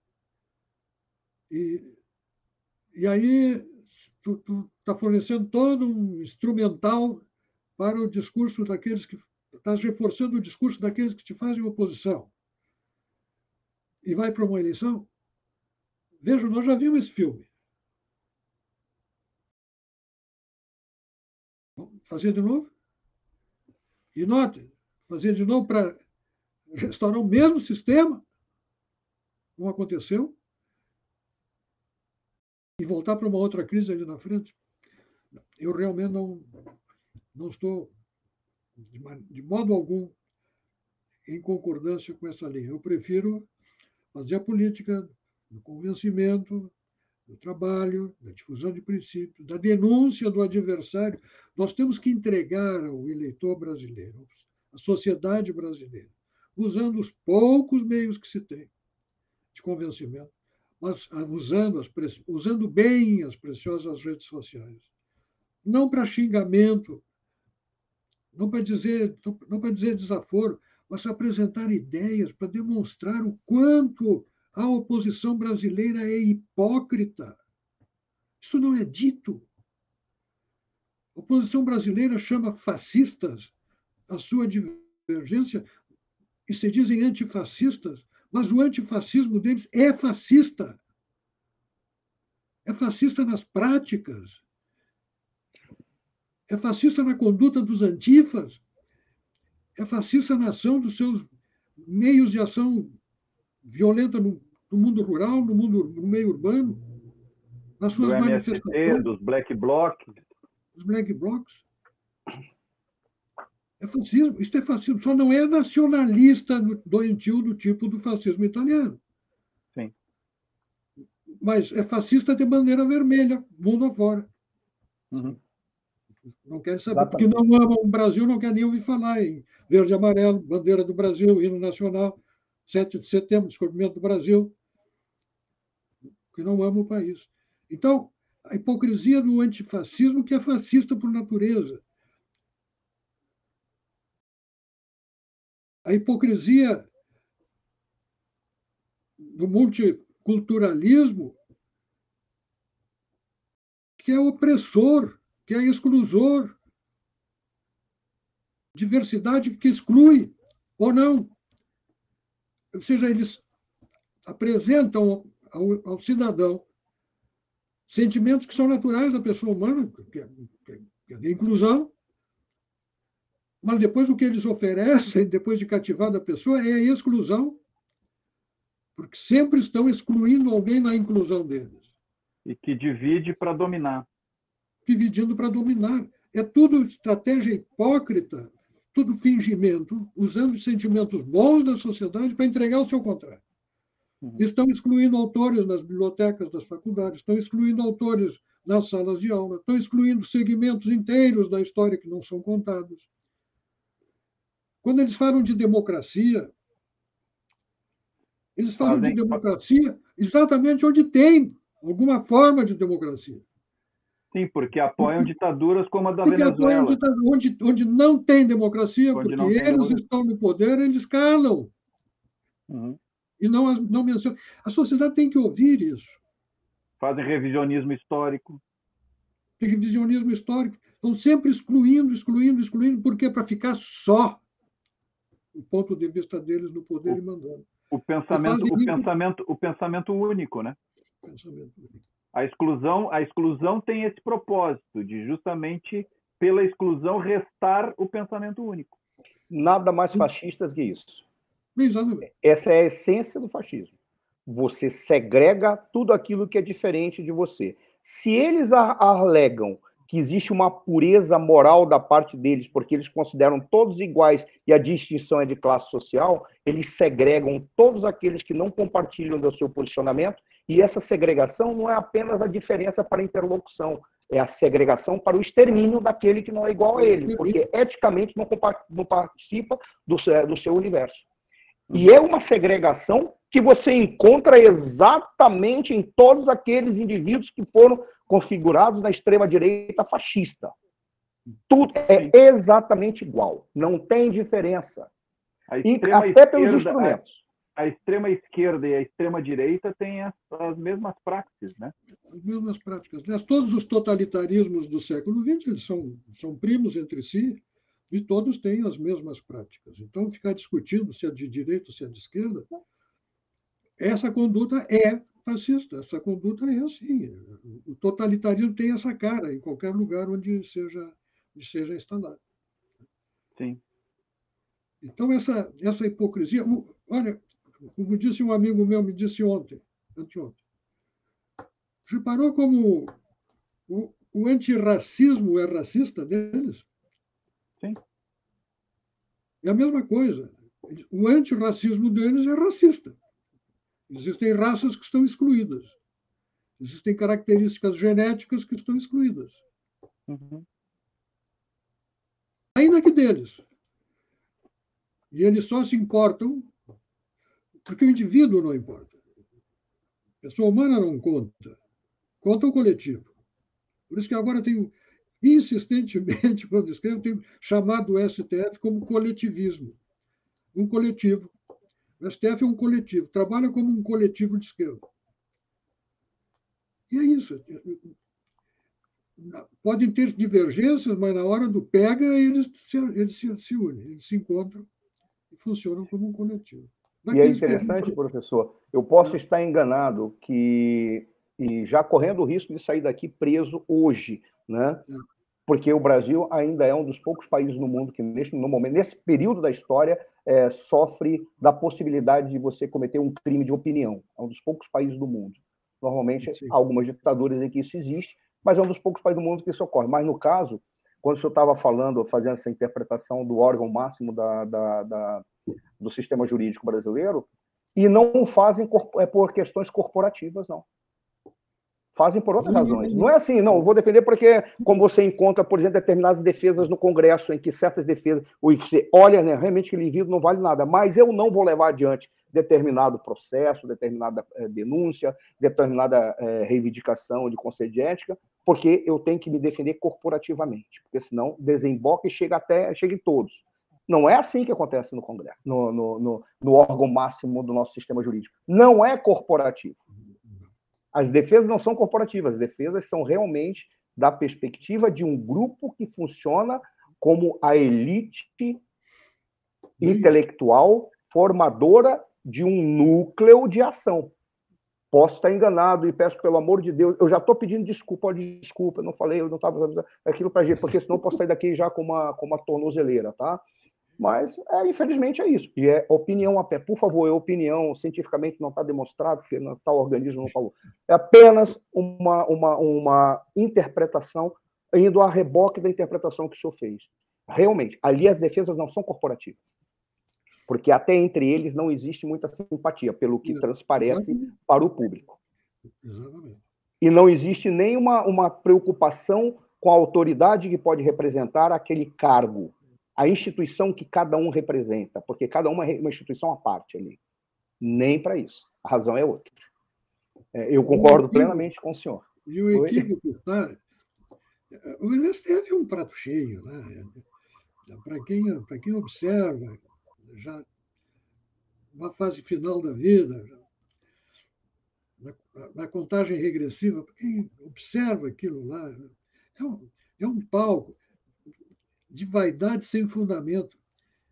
Speaker 2: E aí tu está fornecendo todo um instrumental para o discurso daqueles que... Estás reforçando o discurso daqueles que te fazem oposição. E vai para uma eleição? Veja, nós já vimos esse filme. Vamos fazer de novo? E note, fazer de novo para restaurar o mesmo sistema, como aconteceu, e voltar para uma outra crise ali na frente. Eu realmente não estou, de modo algum, em concordância com essa linha. Eu prefiro fazer a política do convencimento, do trabalho, da difusão de princípios, da denúncia do adversário. Nós temos que entregar ao eleitor brasileiro, à sociedade brasileira, usando os poucos meios que se tem de convencimento, mas usando bem as preciosas redes sociais. Não para xingamento, não para dizer desaforo, mas para apresentar ideias, para demonstrar o quanto a oposição brasileira é hipócrita. Isso não é dito. A oposição brasileira chama fascistas a sua divergência e se dizem antifascistas, mas o antifascismo deles é fascista. É fascista nas práticas. É fascista na conduta dos antifas. É fascista na ação dos seus meios de ação violenta no mundo rural, no meio urbano, nas suas manifestações.
Speaker 3: Dos black blocs.
Speaker 2: Os black blocs. É fascismo. Isso é fascismo. Só não é nacionalista doentio do tipo do fascismo italiano.
Speaker 3: Sim.
Speaker 2: Mas é fascista de bandeira vermelha, mundo afora.
Speaker 3: Uhum.
Speaker 2: Não quer saber, porque não amam o Brasil, não quer nem ouvir falar em verde e amarelo, bandeira do Brasil, hino nacional, 7 de setembro, descobrimento do Brasil, que não ama o país. Então, a hipocrisia do antifascismo, que é fascista por natureza. A hipocrisia do multiculturalismo, que é opressor, que é exclusor. Diversidade que exclui, ou não. Ou seja, eles apresentam ao cidadão sentimentos que são naturais da pessoa humana, que é de inclusão, mas depois o que eles oferecem, depois de cativada a pessoa, é a exclusão, porque sempre estão excluindo alguém na inclusão deles.
Speaker 3: E que divide para dominar.
Speaker 2: Dividindo para dominar. É tudo estratégia hipócrita, tudo fingimento, usando os sentimentos bons da sociedade para entregar o seu contrário. Uhum. Estão excluindo autores nas bibliotecas das faculdades, estão excluindo autores nas salas de aula, estão excluindo segmentos inteiros da história que não são contados. Quando eles falam de democracia, eles falam de democracia exatamente onde tem alguma forma de democracia.
Speaker 3: Sim, porque apoiam ditaduras como a da Venezuela.
Speaker 2: Onde não tem democracia, porque eles estão no poder, eles calam.
Speaker 3: Uhum.
Speaker 2: E não mencionam. A sociedade tem que ouvir isso.
Speaker 3: Fazem revisionismo histórico.
Speaker 2: Tem revisionismo histórico. Estão sempre excluindo, porque para ficar só o ponto de vista deles no poder e mandando.
Speaker 3: O pensamento único, né?
Speaker 2: Pensamento único.
Speaker 3: A exclusão tem esse propósito de justamente pela exclusão restar o pensamento único.
Speaker 1: Nada mais fascista que isso.
Speaker 2: Exatamente.
Speaker 1: Essa é a essência do fascismo. Você segrega tudo aquilo que é diferente de você. Se eles alegam que existe uma pureza moral da parte deles, porque eles consideram todos iguais e a distinção é de classe social, eles segregam todos aqueles que não compartilham do seu posicionamento, e essa segregação não é apenas a diferença para a interlocução, é a segregação para o extermínio daquele que não é igual a ele, porque eticamente não participa do seu universo. E é uma segregação que você encontra exatamente em todos aqueles indivíduos que foram configurados na extrema-direita fascista. Tudo é exatamente igual, não tem diferença. Até pelos instrumentos.
Speaker 3: A extrema-esquerda e a extrema-direita têm as mesmas práticas, né?
Speaker 2: As mesmas práticas. Todos os totalitarismos do século XX eles são primos entre si, e todos têm as mesmas práticas. Então, ficar discutindo se é de direita ou se é de esquerda, essa conduta é fascista, essa conduta é assim. O totalitarismo tem essa cara em qualquer lugar onde seja instalado.
Speaker 3: Sim.
Speaker 2: Então, essa hipocrisia... Olha, como disse um amigo meu, me disse anteontem, reparou como o antirracismo é racista deles?
Speaker 3: Sim.
Speaker 2: É a mesma coisa. O antirracismo deles é racista. Existem raças que estão excluídas. Existem características genéticas que estão excluídas.
Speaker 3: Uhum.
Speaker 2: Ainda que deles. E eles só se importam porque o indivíduo não importa. A pessoa humana não conta. Conta o coletivo. Por isso que agora tenho, insistentemente, quando escrevo, tenho chamado o STF como coletivismo. Um coletivo. O STF é um coletivo, trabalha como um coletivo de esquerda. E é isso. Podem ter divergências, mas na hora do pega, eles se unem, eles se encontram e funcionam como um coletivo.
Speaker 1: E é interessante, professor, eu posso estar enganado e já correndo o risco de sair daqui preso hoje, né? Porque o Brasil ainda é um dos poucos países no mundo que, nesse período da história, sofre da possibilidade de você cometer um crime de opinião. É um dos poucos países do mundo. Normalmente, há algumas ditaduras em que isso existe, mas é um dos poucos países do mundo que isso ocorre. Mas, no caso, quando o senhor estava fazendo essa interpretação do órgão máximo do sistema jurídico brasileiro, e não fazem por questões corporativas, não. Fazem por outras razões. Não é assim, não, eu vou defender porque, como você encontra, por exemplo, determinadas defesas no Congresso, em que certas defesas, você olha, né, realmente aquele indivíduo não vale nada, mas eu não vou levar adiante determinado processo, determinada denúncia, determinada reivindicação de conselho de ética, porque eu tenho que me defender corporativamente, porque senão desemboca e chega em todos. Não é assim que acontece no Congresso, no órgão máximo do nosso sistema jurídico. Não é corporativo. As defesas não são corporativas, as defesas são realmente da perspectiva de um grupo que funciona como a elite intelectual formadora de um núcleo de ação. Posso estar enganado e peço, pelo amor de Deus, eu já estou pedindo desculpa, eu não falei, eu não estava fazendo aquilo para gente, porque senão eu posso sair daqui já com uma tornozeleira, tá? Mas, infelizmente, é isso. E é opinião a pé. Por favor, é opinião, cientificamente não está demonstrado, porque tal organismo não falou. É apenas uma interpretação, indo a reboque da interpretação que o senhor fez. Realmente, ali as defesas não são corporativas. Porque até entre eles não existe muita simpatia, pelo que transparece para o público.
Speaker 2: Exatamente.
Speaker 1: E não existe nenhuma preocupação com a autoridade que pode representar aquele cargo, a instituição que cada um representa, porque cada uma é uma instituição à parte ali. Nem para isso. A razão é outra. Eu concordo plenamente com o senhor.
Speaker 2: E o equívoco está... O STF é um prato cheio, né? Para quem observa, já na fase final da vida, na contagem regressiva, para quem observa aquilo lá, é um palco de vaidade sem fundamento.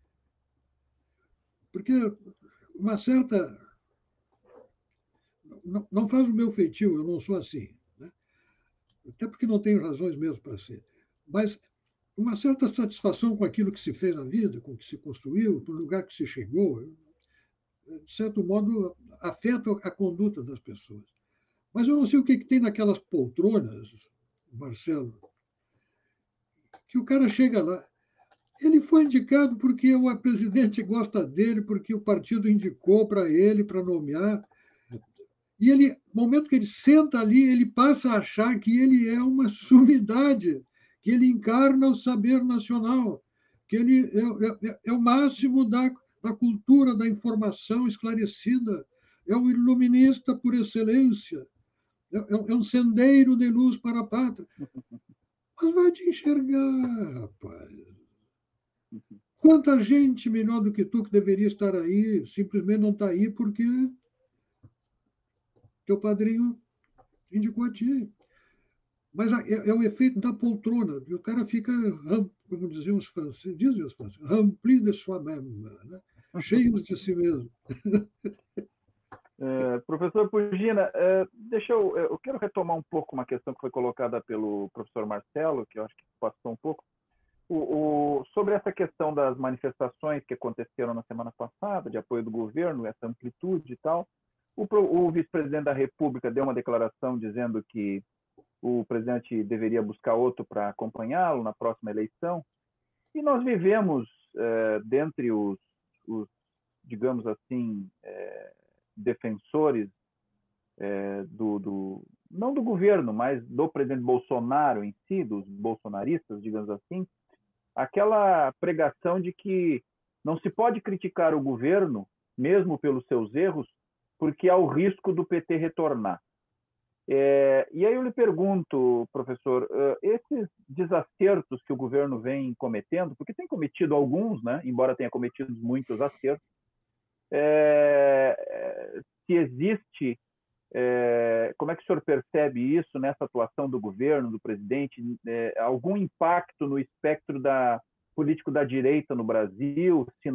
Speaker 2: Porque não faz o meu feitio, eu não sou assim, né? Até porque não tenho razões mesmo para ser. Mas uma certa satisfação com aquilo que se fez na vida, com o que se construiu, com o lugar que se chegou, de certo modo, afeta a conduta das pessoas. Mas eu não sei o que tem naquelas poltronas, Marcelo, que o cara chega lá. Ele foi indicado porque o presidente gosta dele, porque o partido indicou para ele, para nomear. E ele, no momento que ele senta ali, ele passa a achar que ele é uma sumidade, que ele encarna o saber nacional, que ele é o máximo da cultura, da informação esclarecida, é o iluminista por excelência, é um sendeiro de luz para a pátria. Mas vai te enxergar, rapaz. Quanta gente melhor do que tu que deveria estar aí, simplesmente não está aí porque teu padrinho indicou a ti. Mas é o efeito da poltrona. E o cara fica, como diziam os franceses, rempli de soi-même, né? Cheios de si mesmo.
Speaker 3: Professor Pugina, eu quero retomar um pouco uma questão que foi colocada pelo professor Marcelo, que eu acho que passou um pouco, sobre essa questão das manifestações que aconteceram na semana passada, de apoio do governo, essa amplitude e tal. O vice-presidente da República deu uma declaração dizendo que o presidente deveria buscar outro para acompanhá-lo na próxima eleição. E nós vivemos, dentre os digamos assim, defensores não do governo, mas do presidente Bolsonaro em si, dos bolsonaristas, digamos assim, aquela pregação de que não se pode criticar o governo, mesmo pelos seus erros, porque há o risco do PT retornar. E aí eu lhe pergunto, professor, esses desacertos que o governo vem cometendo, porque tem cometido alguns, né, embora tenha cometido muitos acertos, se existe, como é que o senhor percebe isso nessa atuação do governo, do presidente, algum impacto no espectro político da direita no Brasil, se